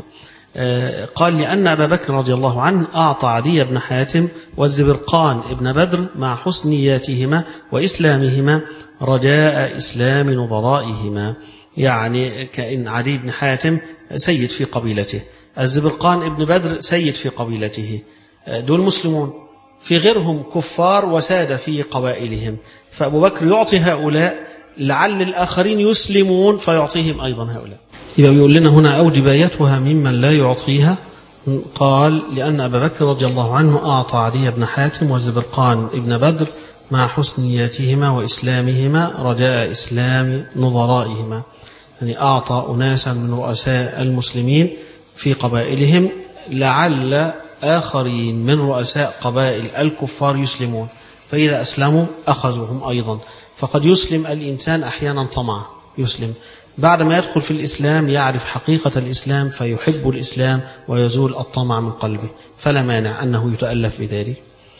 قال لأن أبا بكر رضي الله عنه أعطى عدي بن حاتم والزبرقان ابن بدر مع حسن نياتهما وإسلامهما رجاء إسلام نظرائهما. يعني كأن عدي بن حاتم سيد في قبيلته، الزبرقان ابن بدر سيد في قبيلته، دول مسلمون، في غيرهم كفار وسادة في قبائلهم، فأبو بكر يعطي هؤلاء لعل الآخرين يسلمون فيعطيهم أيضا هؤلاء. يبقى يقول لنا هنا أو جبايتها ممن لا يعطيها. قال لأن أبا بكر رضي الله عنه أعطى عدي بن حاتم والزبرقان ابن بدر مع حسن نياتهما وإسلامهما رجاء إسلام نظرائهما، يعني أعطى أناسا من رؤساء المسلمين في قبائلهم لعل آخرين من رؤساء قبائل الكفار يسلمون، فإذا أسلموا أخذوهم أيضا. فقد يسلم الإنسان أحيانا طمعا، يسلم بعد ما يدخل في الإسلام يعرف حقيقة الإسلام فيحب الإسلام ويزول الطمع من قلبه، فلا مانع أنه يتألف بذلك.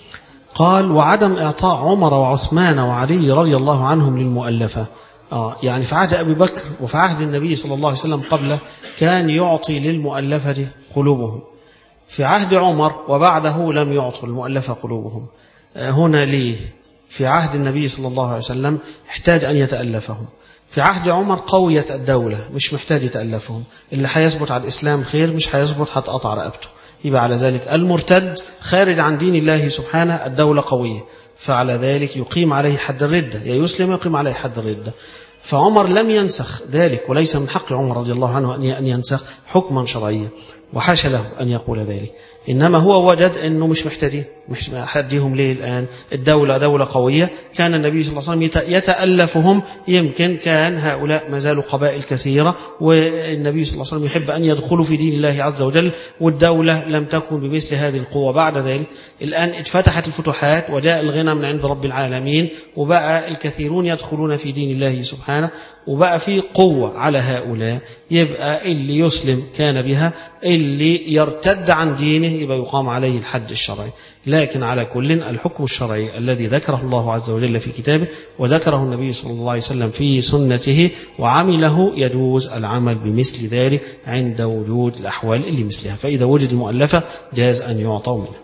قال وعدم إعطاء عمر وعثمان وعلي رضي الله عنهم للمؤلفة. يعني في عهد أبي بكر وفي عهد النبي صلى الله عليه وسلم قبله كان يعطي للمؤلفة قلوبهم، في عهد عمر وبعده لم يعطوا المؤلفة قلوبهم. هنا ليه؟ في عهد النبي صلى الله عليه وسلم احتاج أن يتألفهم، في عهد عمر قوية الدولة مش محتاج يتألفهم، اللي هيثبت على الإسلام خير، مش هيثبت هتقطع رقبته. يبقى على ذلك المرتد خارج عن دين الله سبحانه الدولة قوية، فعلى ذلك يقيم عليه حد الردة، يا يسلم يقيم عليه حد الردة. فعمر لم ينسخ ذلك، وليس من حق عمر رضي الله عنه أن ينسخ حكما شرعيا، وحاشا له أن يقول ذلك، إنما هو وجد أنه مش محتاجين، مش حديهم ليه الآن، الدولة دولة قوية، كان النبي صلى الله عليه وسلم يتألفهم، يمكن كان هؤلاء ما زالوا قبائل كثيرة والنبي صلى الله عليه وسلم يحب أن يدخلوا في دين الله عز وجل، والدولة لم تكن بمثل هذه القوة. بعد ذلك الآن اتفتحت الفتوحات وجاء الغنى من عند رب العالمين، وبقى الكثيرون يدخلون في دين الله سبحانه، وبقى في قوة على هؤلاء، يبقى اللي يسلم كان بها، اللي يرتد عن دينه يبقى يقام عليه الحد الشرعي. لكن على كل الحكم الشرعي الذي ذكره الله عز وجل في كتابه وذكره النبي صلى الله عليه وسلم في سنته وعمله، يجوز العمل بمثل ذلك عند وجود الأحوال اللي مثلها، فإذا وجد المؤلفة جاز أن يعطوا منها.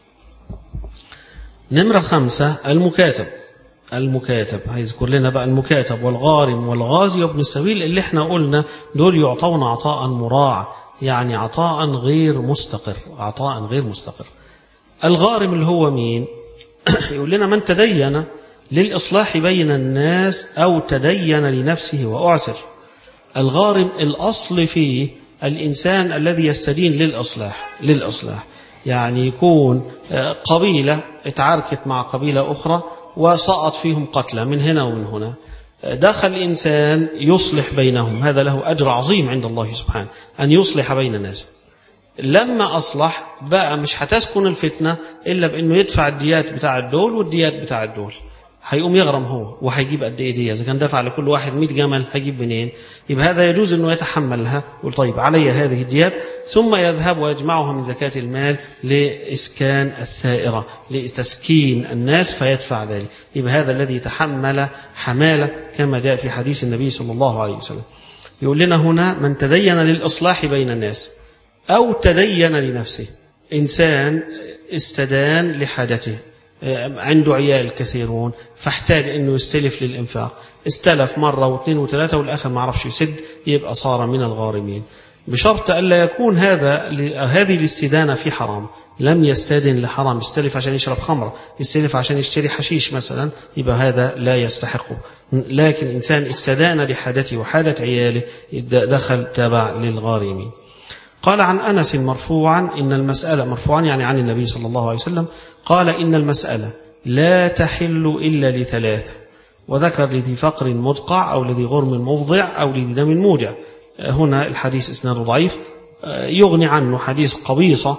نمرة 5 المكاتب. المكاتب هيذكر لنا بقى المكاتب والغارم والغازي وابن السبيل، اللي احنا قلنا دول يعطون عطاء مراع، يعني عطاء غير مستقر، عطاء غير مستقر. الغارم اللي هو مين؟ يقول لنا من تدين للإصلاح بين الناس أو تدين لنفسه وأعسر. الغارم الأصل فيه الإنسان الذي يستدين للإصلاح، يعني يكون قبيلة اتعاركت مع قبيلة أخرى وسقط فيهم قتلى من هنا ومن هنا، دخل إنسان يصلح بينهم، هذا له أجر عظيم عند الله سبحانه أن يصلح بين الناس. لما أصلح بقى مش هتسكن الفتنة إلا بأنه يدفع الديات بتاع الدول والديات بتاع الدول، هيقوم يغرم هو وهيجيب قد ايه دي، اذا كان دفع لكل واحد 100 جمل هيجيب منين؟ يبقى هذا يجوز انه يتحملها، يقول طيب علي هذه الديات، ثم يذهب ويجمعها من زكاة المال لإسكان الثائرة، لتسكين الناس فيدفع ذلك. يبقى هذا الذي تحمل حمالة كما جاء في حديث النبي صلى الله عليه وسلم. يقول لنا هنا من تدين للإصلاح بين الناس أو تدين لنفسه، إنسان استدان لحاجته، عنده عيال كثيرون فاحتاج انه يستلف للانفاق، استلف مرة واثنين وثلاثة والاخر ما عرفش يسد، يبقى صار من الغارمين، بشرط الا يكون هذه الاستدانة في حرام. لم يستدن لحرام، يستلف عشان يشرب خمر، يستلف عشان يشتري حشيش مثلا، يبقى هذا لا يستحقه. لكن انسان استدان لحاجته وحاجة عياله دخل تبع للغارمين. قال عن أنس مرفوعا إن المسألة، مرفوعا يعني عن النبي صلى الله عليه وسلم، قال إن المسألة لا تحل إلا لثلاثة، وذكر لذي فقر مدقع أو لذي غرم مفضع أو لذي دم موجع. هنا الحديث إسناده ضعيف، يغني عنه حديث قبيصة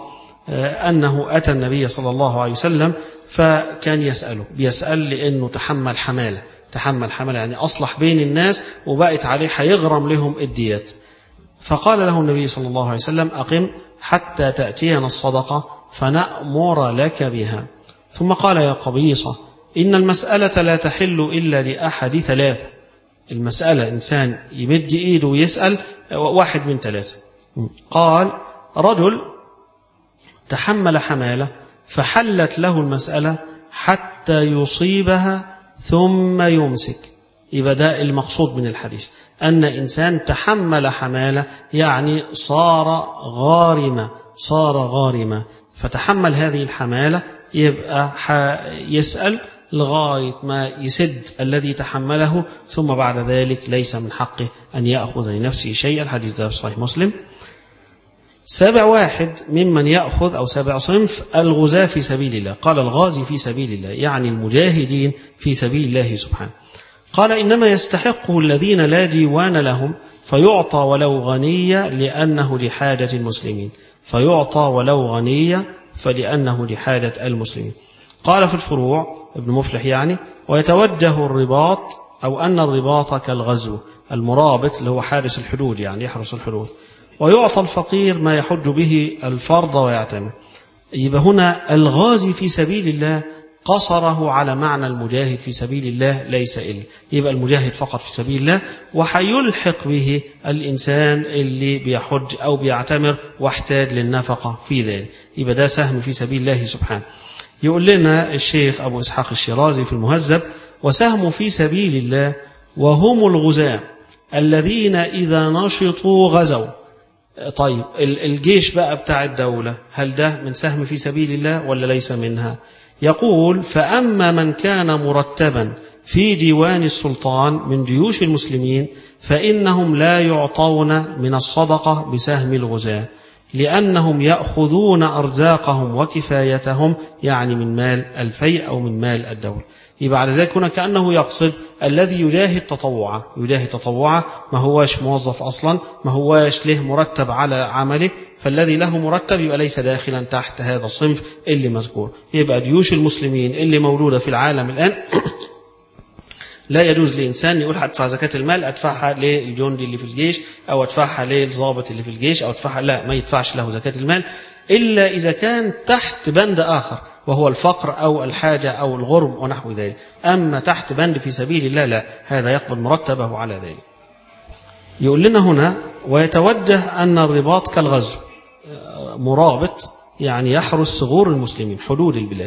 أنه أتى النبي صلى الله عليه وسلم فكان بيسأل لأنه تحمل حمالة يعني أصلح بين الناس وبقت عليه هيغرم لهم الديات. فقال له النبي صلى الله عليه وسلم أقم حتى تأتينا الصدقة فنأمر لك بها. ثم قال يا قبيصة إن المسألة لا تحل إلا لأحد ثلاثة، المسألة إنسان يمد إيده ويسأل، واحد من ثلاثة. قال رجل تحمل حمالة فحلت له المسألة حتى يصيبها ثم يمسك. يبقى ده المقصود من الحديث، أن إنسان تحمل حمالة يعني صار غارمة فتحمل هذه الحمالة، يبقى يسأل لغاية ما يسد الذي تحمله، ثم بعد ذلك ليس من حقه أن يأخذ لنفسه شيئا. الحديث ده في صحيح مسلم. سابع واحد ممن يأخذ أو سابع صنف الغزاة في سبيل الله. قال الغازي في سبيل الله يعني المجاهدين في سبيل الله سبحانه. قال إنما يستحقه الذين لا ديوان لهم فيعطى ولو غنية لأنه لحاجة المسلمين، فيعطى ولو غنية فلأنه لحاجة المسلمين. قال في الفروع ابن مفلح يعني ويتوجه الرباط أو أن الرباط كالغزو، المرابط اللي هو حارس الحدود يعني يحرس الحدود. ويعطى الفقير ما يحج به الفرض ويعتمر. يبقى هنا الغازي في سبيل الله قصره على معنى المجاهد في سبيل الله ليس إلا، يبقى المجاهد فقط في سبيل الله، وحيلحق به الإنسان اللي بيحج أو بيعتمر واحتاج للنفقة في ذلك، يبقى ده سهم في سبيل الله سبحانه. يقول لنا الشيخ أبو إسحاق الشيرازي في المهذب وسهم في سبيل الله وهم الغزاة الذين إذا نشطوا غزوا. طيب الجيش بقى بتاع الدولة هل ده من سهم في سبيل الله ولا ليس منها؟ يقول فأما من كان مرتبا في ديوان السلطان من جيوش المسلمين فإنهم لا يعطون من الصدقة بسهم الغزاة، لأنهم يأخذون أرزاقهم وكفايتهم يعني من مال الفيء أو من مال الدولة. يبقى على ذلك هنا كأنه يقصد الذي يجاهد تطوعا ما هواش موظف أصلا، ما هواش له مرتب على عمله، فالذي له مرتب يبقى ليس داخلا تحت هذا الصنف اللي مذكور. يبقى جيوش المسلمين اللي موجودة في العالم الآن لا يجوز لإنسان يقول هدفع زكاة المال أدفعها للجندي اللي في الجيش أو أدفعها للضابط اللي في الجيش أو أدفعها، لا، ما يدفعش له زكاة المال إلا إذا كان تحت بند آخر وهو الفقر أو الحاجة أو الغرم ونحو ذلك. أما تحت بند في سبيل الله لا، هذا يقبل مرتبه على ذلك. يقول لنا هنا ويتوجه أن الرباط كالغزو، مرابط يعني يحرس ثغور المسلمين حدود البلاد.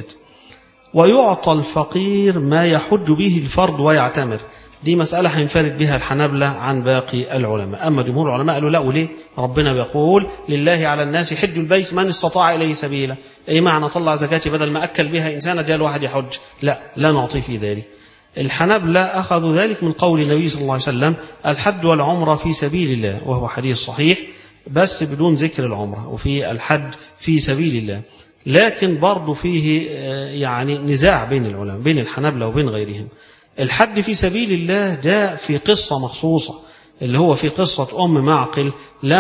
ويعطى الفقير ما يحج به الفرد ويعتمر. دي مسألة هينفرد بها الحنابلة عن باقي العلماء. أما جمهور العلماء قالوا لا، وليه؟ ربنا بيقول لله على الناس حج البيت من استطاع إليه سبيلا. أي معنى طلع زكاتي بدل ما أكل بها إنسان جاء الواحد يحج؟ لا نعطي في ذلك. الحنابلة أخذوا ذلك من قول النبي صلى الله عليه وسلم الحج والعمرة في سبيل الله، وهو حديث صحيح بس بدون ذكر العمرة، وفي الحج في سبيل الله. لكن برضو فيه يعني نزاع بين العلماء بين الحنابلة وبين غيرهم. الحج في سبيل الله جاء في قصة مخصوصة اللي هو في قصة أم معقل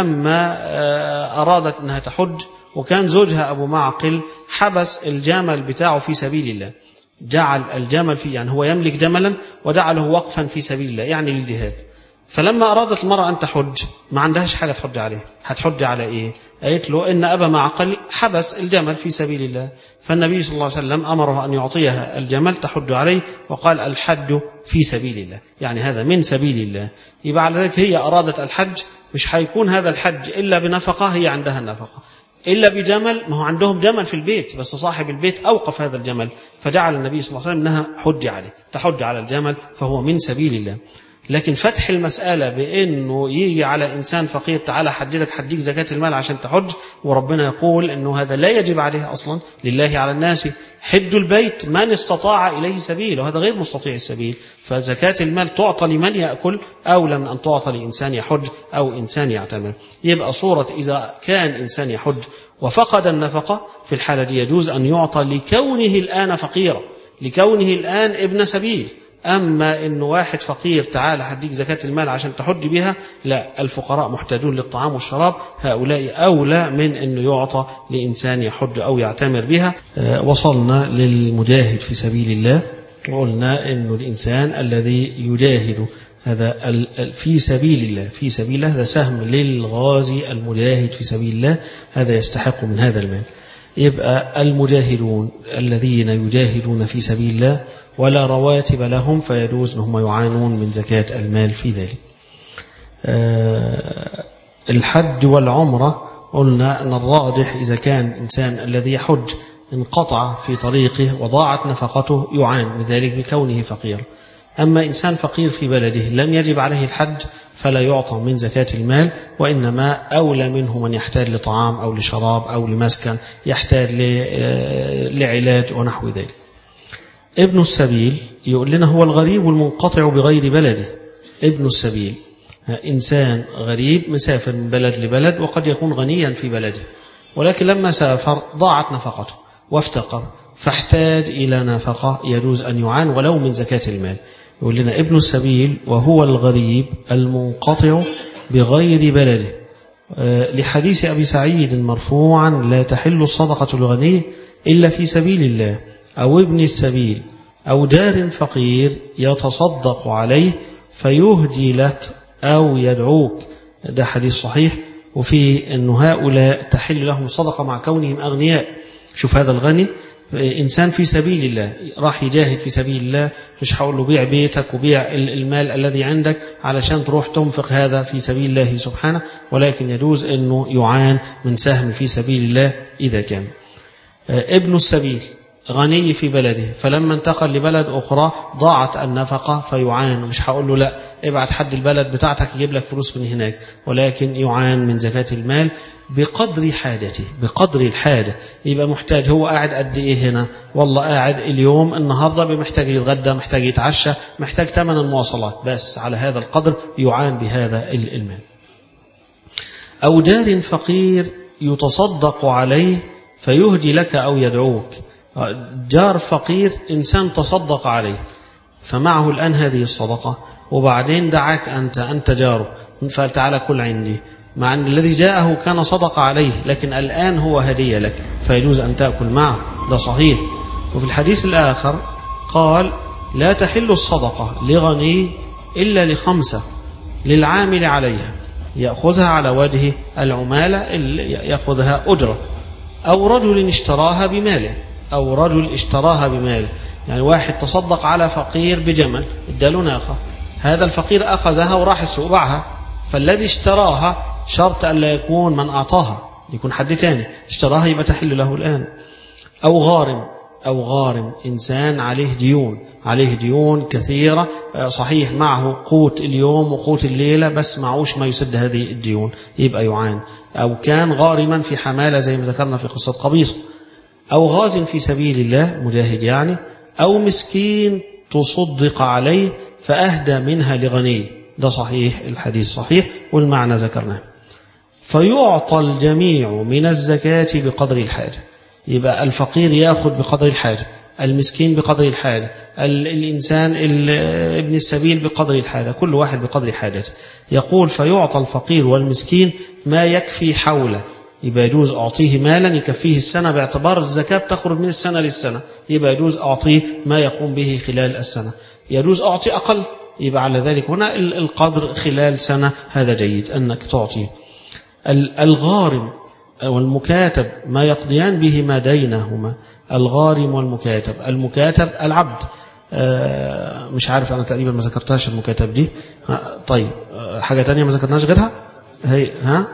لما أرادت أنها تحج، وكان زوجها أبو معقل حبس الجمل بتاعه في سبيل الله، جعل الجمل في يعني هو يملك جملا وجعله وقفا في سبيل الله يعني للجهاد. فلما أرادت المرأة أن تحج ما عندهاش حاجة تحج عليه، هتحج على إيه؟ قالت له إن أبا معقل حبس الجمل في سبيل الله، فالنبي صلى الله عليه وسلم أمره أن يعطيها الجمل تحج عليه، وقال الحج في سبيل الله يعني هذا من سبيل الله. يبقى على ذلك هي أرادت الحج، مش هيكون هذا الحج إلا بنفقة، هي عندها النفقة، إلا بجمل، ما هو عندهم جمل في البيت بس صاحب البيت أوقف هذا الجمل، فجعل النبي صلى الله عليه وسلم أنها حج عليه تحج على الجمل فهو من سبيل الله. لكن فتح المسألة بأنه يجي على إنسان فقير تعالى حددك حديك زكاة المال عشان تحج، وربنا يقول أنه هذا لا يجب عليه أصلا، لله على الناس حج البيت من استطاع إليه سبيل، وهذا غير مستطيع السبيل، فزكاة المال تعطى لمن يأكل أولى من أن تعطى لإنسان يحج أو إنسان يعتمر. يبقى صورة إذا كان إنسان يحج وفقد النفقة في الحالة دي يجوز أن يعطى لكونه الآن فقيرا، لكونه الآن ابن سبيل. أما إنه واحد فقير تعالى هديك زكاة المال عشان تحج بها، لا، الفقراء محتاجون للطعام والشراب، هؤلاء أولى من أنه يعطى لإنسان يحج أو يعتمر بها. وصلنا للمجاهد في سبيل الله، وقلنا إنه الإنسان الذي يجاهد هذا في سبيل الله، في سبيل الله هذا سهم للغازي المجاهد في سبيل الله، هذا يستحق من هذا المال. يبقى المجاهدون الذين يجاهدون في سبيل الله ولا رواتب لهم، فيجوز أنهم يعانون من زكاة المال في ذلك. الحج والعمرة قلنا أن الراجح إذا كان إنسان الذي يحج انقطع في طريقه وضاعت نفقته يعان بذلك بكونه فقير. أما إنسان فقير في بلده لم يجب عليه الحج فلا يعطى من زكاة المال، وإنما أولى منه من يحتاج لطعام أو لشراب أو لمسكن، يحتاج لعلاج ونحو ذلك. ابن السبيل يقول لنا هو الغريب المنقطع بغير بلده. ابن السبيل إنسان غريب مسافر من بلد لبلد وقد يكون غنيا في بلده، ولكن لما سافر ضاعت نفقته وافتقر فاحتاج إلى نفقة، يجوز أن يعان ولو من زكاة المال. يقول لنا ابن السبيل وهو الغريب المنقطع بغير بلده، لحديث أبي سعيد مرفوعا لا تحل الصدقة الغني إلا في سبيل الله أو ابن السبيل أو جار فقير يتصدق عليه فيهدي لك أو يدعوك. ده حديث صحيح، وفي أن هؤلاء تحل لهم الصدقة مع كونهم أغنياء. شوف هذا الغني إنسان في سبيل الله راح يجاهد في سبيل الله، مش هقول له بيع بيتك وبيع المال الذي عندك علشان تروح تنفق هذا في سبيل الله سبحانه، ولكن يجوز أنه يعان من سهم في سبيل الله إذا كان. ابن السبيل غني في بلده فلما انتقل لبلد أخرى ضاعت النفقة فيعان، مش هقول له لا ابعت حد البلد بتاعتك يجيب لك فلوس من هناك، ولكن يعان من زكاة المال بقدر حاجته، بقدر الحاجة. يبقى محتاج، هو قاعد قد إيه هنا؟ والله قاعد اليوم النهاردة محتاج يتغدى، محتاج يتعشى، محتاج ثمن المواصلات، بس على هذا القدر يعان بهذا المال. أو جار فقير يتصدق عليه فيهدي لك أو يدعوك. جار فقير إنسان تصدق عليه فمعه الآن هذه الصدقة وبعدين دعاك أنت جاره فقال تعالى كل عندي، مع أن الذي جاءه كان صدق عليه لكن الآن هو هدية لك فيجوز أن تأكل معه، ده صحيح. وفي الحديث الآخر قال لا تحل الصدقة لغني إلا لخمسة للعامل عليها يأخذها على وجه العمالة يأخذها أجرة، أو رجل اشتراها بماله، أو رجل اشتراها بماله. يعني واحد تصدق على فقير بجمل اداله ناقة، هذا الفقير أخذها وراح السوق باعها، فالذي اشتراها شرط أن لا يكون من أعطاها، يكون حد تاني اشتراها يبقى تحل له الآن. أو غارم إنسان عليه ديون كثيرة، صحيح معه قوت اليوم وقوت الليلة بس معوش ما يسد هذه الديون يبقى يعان. أو كان غارما في حمالة زي ما ذكرنا في قصة قبيصة. أو غاز في سبيل الله مجاهد يعني. أو مسكين تصدق عليه فأهدى منها لغني، ده صحيح، الحديث صحيح والمعنى ذكرناه. فيعطى الجميع من الزكاة بقدر الحاجة، يبقى الفقير يأخذ بقدر الحاجة، المسكين بقدر الحاجة، الإنسان ابن السبيل بقدر الحاجة، كل واحد بقدر حاجته. يقول فيعطى الفقير والمسكين ما يكفي حوله، يبقى يجوز أعطيه مالا يكفيه السنة باعتبار الزكاة بتخرج من السنة للسنة، يبقى يجوز أعطيه ما يقوم به خلال السنة. يجوز أعطي أقل، يبقى على ذلك هنا القدر خلال سنة، هذا جيد أنك تعطيه. الغارم والمكاتب ما يقضيان به ما دينهما، الغارم والمكاتب. المكاتب العبد، مش عارف أنا تقريبا ما ذكرتهاش المكاتب دي. طيب حاجة تانية ما ذكرناش غيرها هي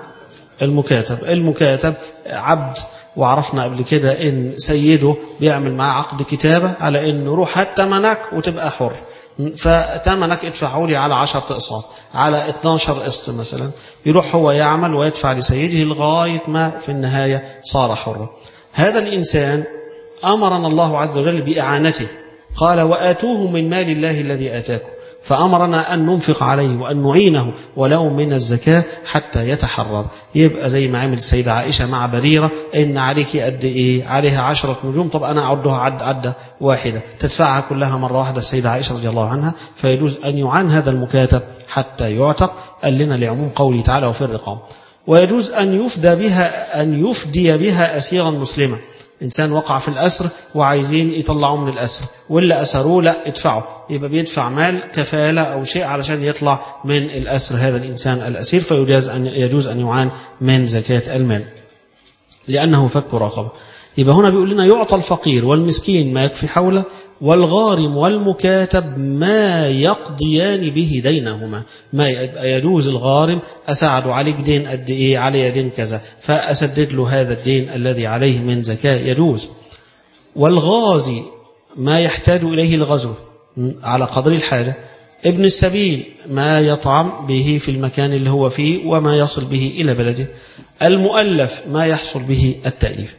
المكاتب عبد، وعرفنا قبل كده ان سيده بيعمل معاه عقد كتابة على ان روح هات تمنك وتبقى حر، فتمنك ادفعوا لي على 10 اقساط على 12 قسط مثلا، يروح هو يعمل ويدفع لسيده لغاية ما في النهاية صار حرا. هذا الإنسان أمرنا الله عز وجل بإعانته، قال وآتوه من مال الله الذي آتاكم، فأمرنا أن ننفق عليه وأن نعينه ولو من الزكاة حتى يتحرر. يبقى زي ما عملت السيدة عائشة مع بريرة، إن عليك قد إيه؟ عليها 10 نجوم، طب أنا أعدها عدة واحدة تدفعها كلها مرة واحدة السيدة عائشة رضي الله عنها. فيجوز أن يعان هذا المكاتب حتى يعتق، قال لنا لعموم قوله تعالى وفي الرقاب. ويجوز أن يفدي بها أسيرا مسلما، إنسان وقع في الأسر وعايزين يطلعوه من الأسر، واللي أسروه لا ادفعوا، يبقى بيدفع مال كفالة أو شيء علشان يطلع من الأسر هذا الإنسان الأسير، فيجوز أن يعان من زكاة المال لأنه فك رقبة. يبقى هنا بيقول لنا يعطى الفقير والمسكين ما يكفي حوله والغارم والمكاتب ما يقضيان به دينهما. ما يجوز الغارم أساعد عليك دين قد إيه، علي دين كذا، فأسدد له هذا الدين الذي عليه من زكاة، يجوز. والغازي ما يحتاج إليه الغزو على قدر الحاجة. ابن السبيل ما يطعم به في المكان اللي هو فيه وما يصل به إلى بلده. المؤلف ما يحصل به التأليف.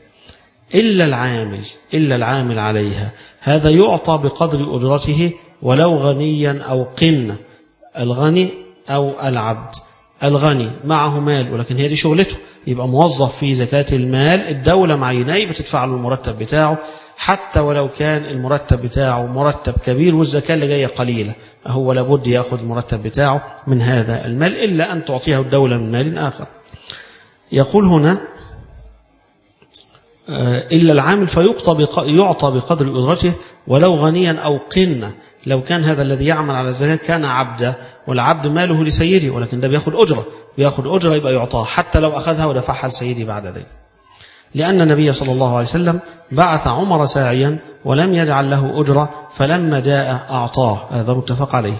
إلا العامل عليها، هذا يعطى بقدر أجرته ولو غنيا أو قنة. الغني أو العبد. الغني معه مال ولكن هي دي شغلته، يبقى موظف في زكاة المال، الدولة معيناه بتدفع له المرتب بتاعه، حتى ولو كان المرتب بتاعه مرتب كبير والزكاة اللي جاية قليلة، هو لابد يأخذ المرتب بتاعه من هذا المال، إلا أن تعطيه الدولة من مال آخر. يقول هنا إلا العامل يعطى بقدر أجرته ولو غنيا أو قنة. لو كان هذا الذي يعمل على الزكاة كان عبدا، والعبد ماله لسيده، ولكن ده بيأخذ أجرة يبقى يعطاه حتى لو أخذها ودفعها لسيده بعد ذلك. لأن النبي صلى الله عليه وسلم بعث عمر ساعيا ولم يجعل له أجرة، فلما جاء أعطاه، هذا متفق عليه.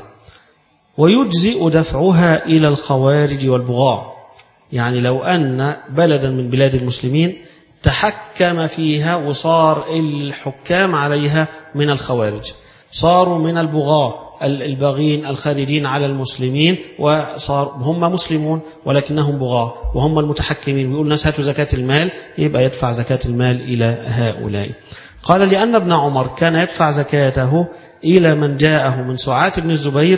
ويجزئ دفعها إلى الخوارج والبغاة. يعني لو أن بلدا من بلاد المسلمين تحكم فيها وصار الحكام عليها من الخوارج، صاروا من البغاة الباغين الخارجين على المسلمين، وصار هم مسلمون ولكنهم بغاة وهم المتحكمين، بيقول الناس هاتوا زكاة المال، يبقى يدفع زكاة المال إلى هؤلاء. قال لأن ابن عمر كان يدفع زكاته إلى من جاءه من سعاة بن الزبير.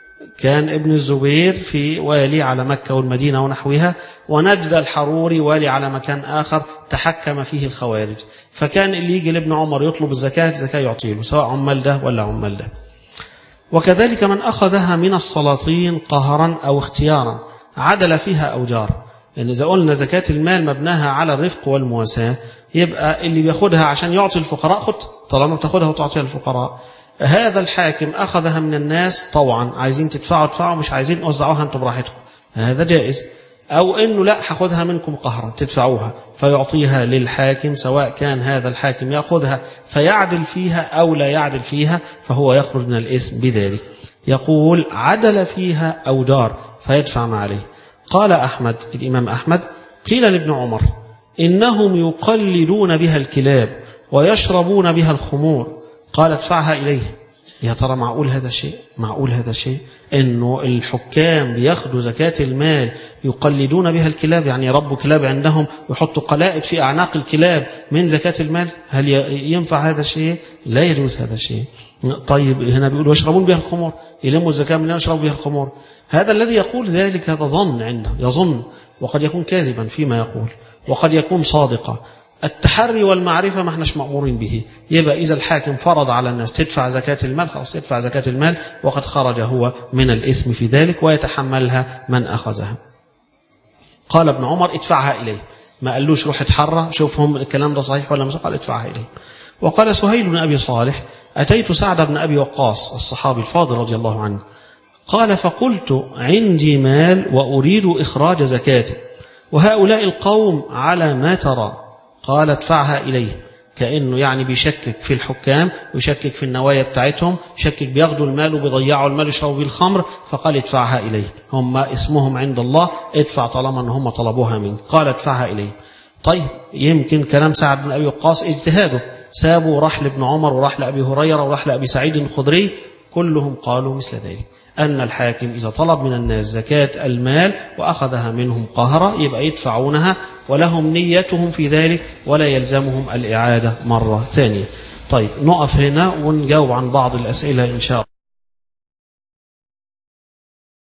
كان ابن الزبير في والي على مكة والمدينة ونحوها، ونجد الحروري والي على مكان آخر تحكم فيه الخوارج، فكان اللي يجي لابن عمر يطلب الزكاة يعطيه، سواء عمال ده ولا عمال ده. وكذلك من أخذها من السلاطين قهرا أو اختيارا عدل فيها أو جار. يعني إذا قلنا زكاة المال مبناها على الرفق والمواساة، يبقى اللي بياخدها عشان يعطي الفقراء خد، طالما بتاخدها وتعطيها الفقراء. هذا الحاكم أخذها من الناس طوعا، عايزين تدفعوا مش عايزين وزعوها انتم براحتكم، هذا جائز. أو إنه لا هاخدها منكم قهرا تدفعوها، فيعطيها للحاكم، سواء كان هذا الحاكم يأخذها فيعدل فيها أو لا يعدل فيها، فهو يخرج من الإثم بذلك. يقول عدل فيها أو جار فيدفع ما عليه. قال أحمد، الإمام أحمد، قيل لابن عمر إنهم يقلدون بها الكلاب ويشربون بها الخمور، قال ادفعها إليه. يا ترى معقول هذا الشيء إنه الحكام بياخدوا زكاة المال يقلدون بها الكلاب، يعني يربوا كلاب عندهم ويحطوا قلائد في أعناق الكلاب من زكاة المال؟ هل ينفع هذا الشيء؟ لا يجوز هذا الشيء. طيب هنا بيقولوا يشربون بها الخمور، يلموا الزكاة من يشربوا بها الخمور. هذا الذي يقول ذلك هذا ظن عنده، يظن، وقد يكون كاذبا فيما يقول وقد يكون صادقا. التحري والمعرفة ما احناش مأمورين به. يبقى إذا الحاكم فرض على الناس تدفع زكاة المال، خلاص تدفع زكاة المال، وقد خرج هو من الإثم في ذلك ويتحملها من أخذها. قال ابن عمر ادفعها إليه، ما قالوش روح اتحرى شوفهم الكلام ده صحيح ولا مش، قال ادفعها إليه. وقال سهيل بن أبي صالح أتيت سعد بن أبي وقاص الصحابي الفاضل رضي الله عنه، قال فقلت عندي مال وأريد إخراج زكاته وهؤلاء القوم على ما ترى، قال ادفعها إليه. كأنه يعني بيشكك في الحكام ويشكك في النوايا بتاعتهم، يشكك بياخدوا المال وبيضيعوا المال يشربوا بيه الخمر، فقال ادفعها إليه، هم اسمهم عند الله، ادفع طالما ان هم طلبوها منك، قال ادفعها إليه. طيب يمكن كلام سعد بن أبي وقاص اجتهاده، سابوا وراح لابن عمر وراح لأبي هريرة وراح لأبي سعيد الخدري، كلهم قالوا مثل ذلك، أن الحاكم إذا طلب من الناس زكاة المال وأخذها منهم قهرا يبقى يدفعونها، ولهم نيتهم في ذلك ولا يلزمهم الإعادة مرة ثانية. طيب نقف هنا ونجاوب عن بعض الأسئلة إن شاء الله.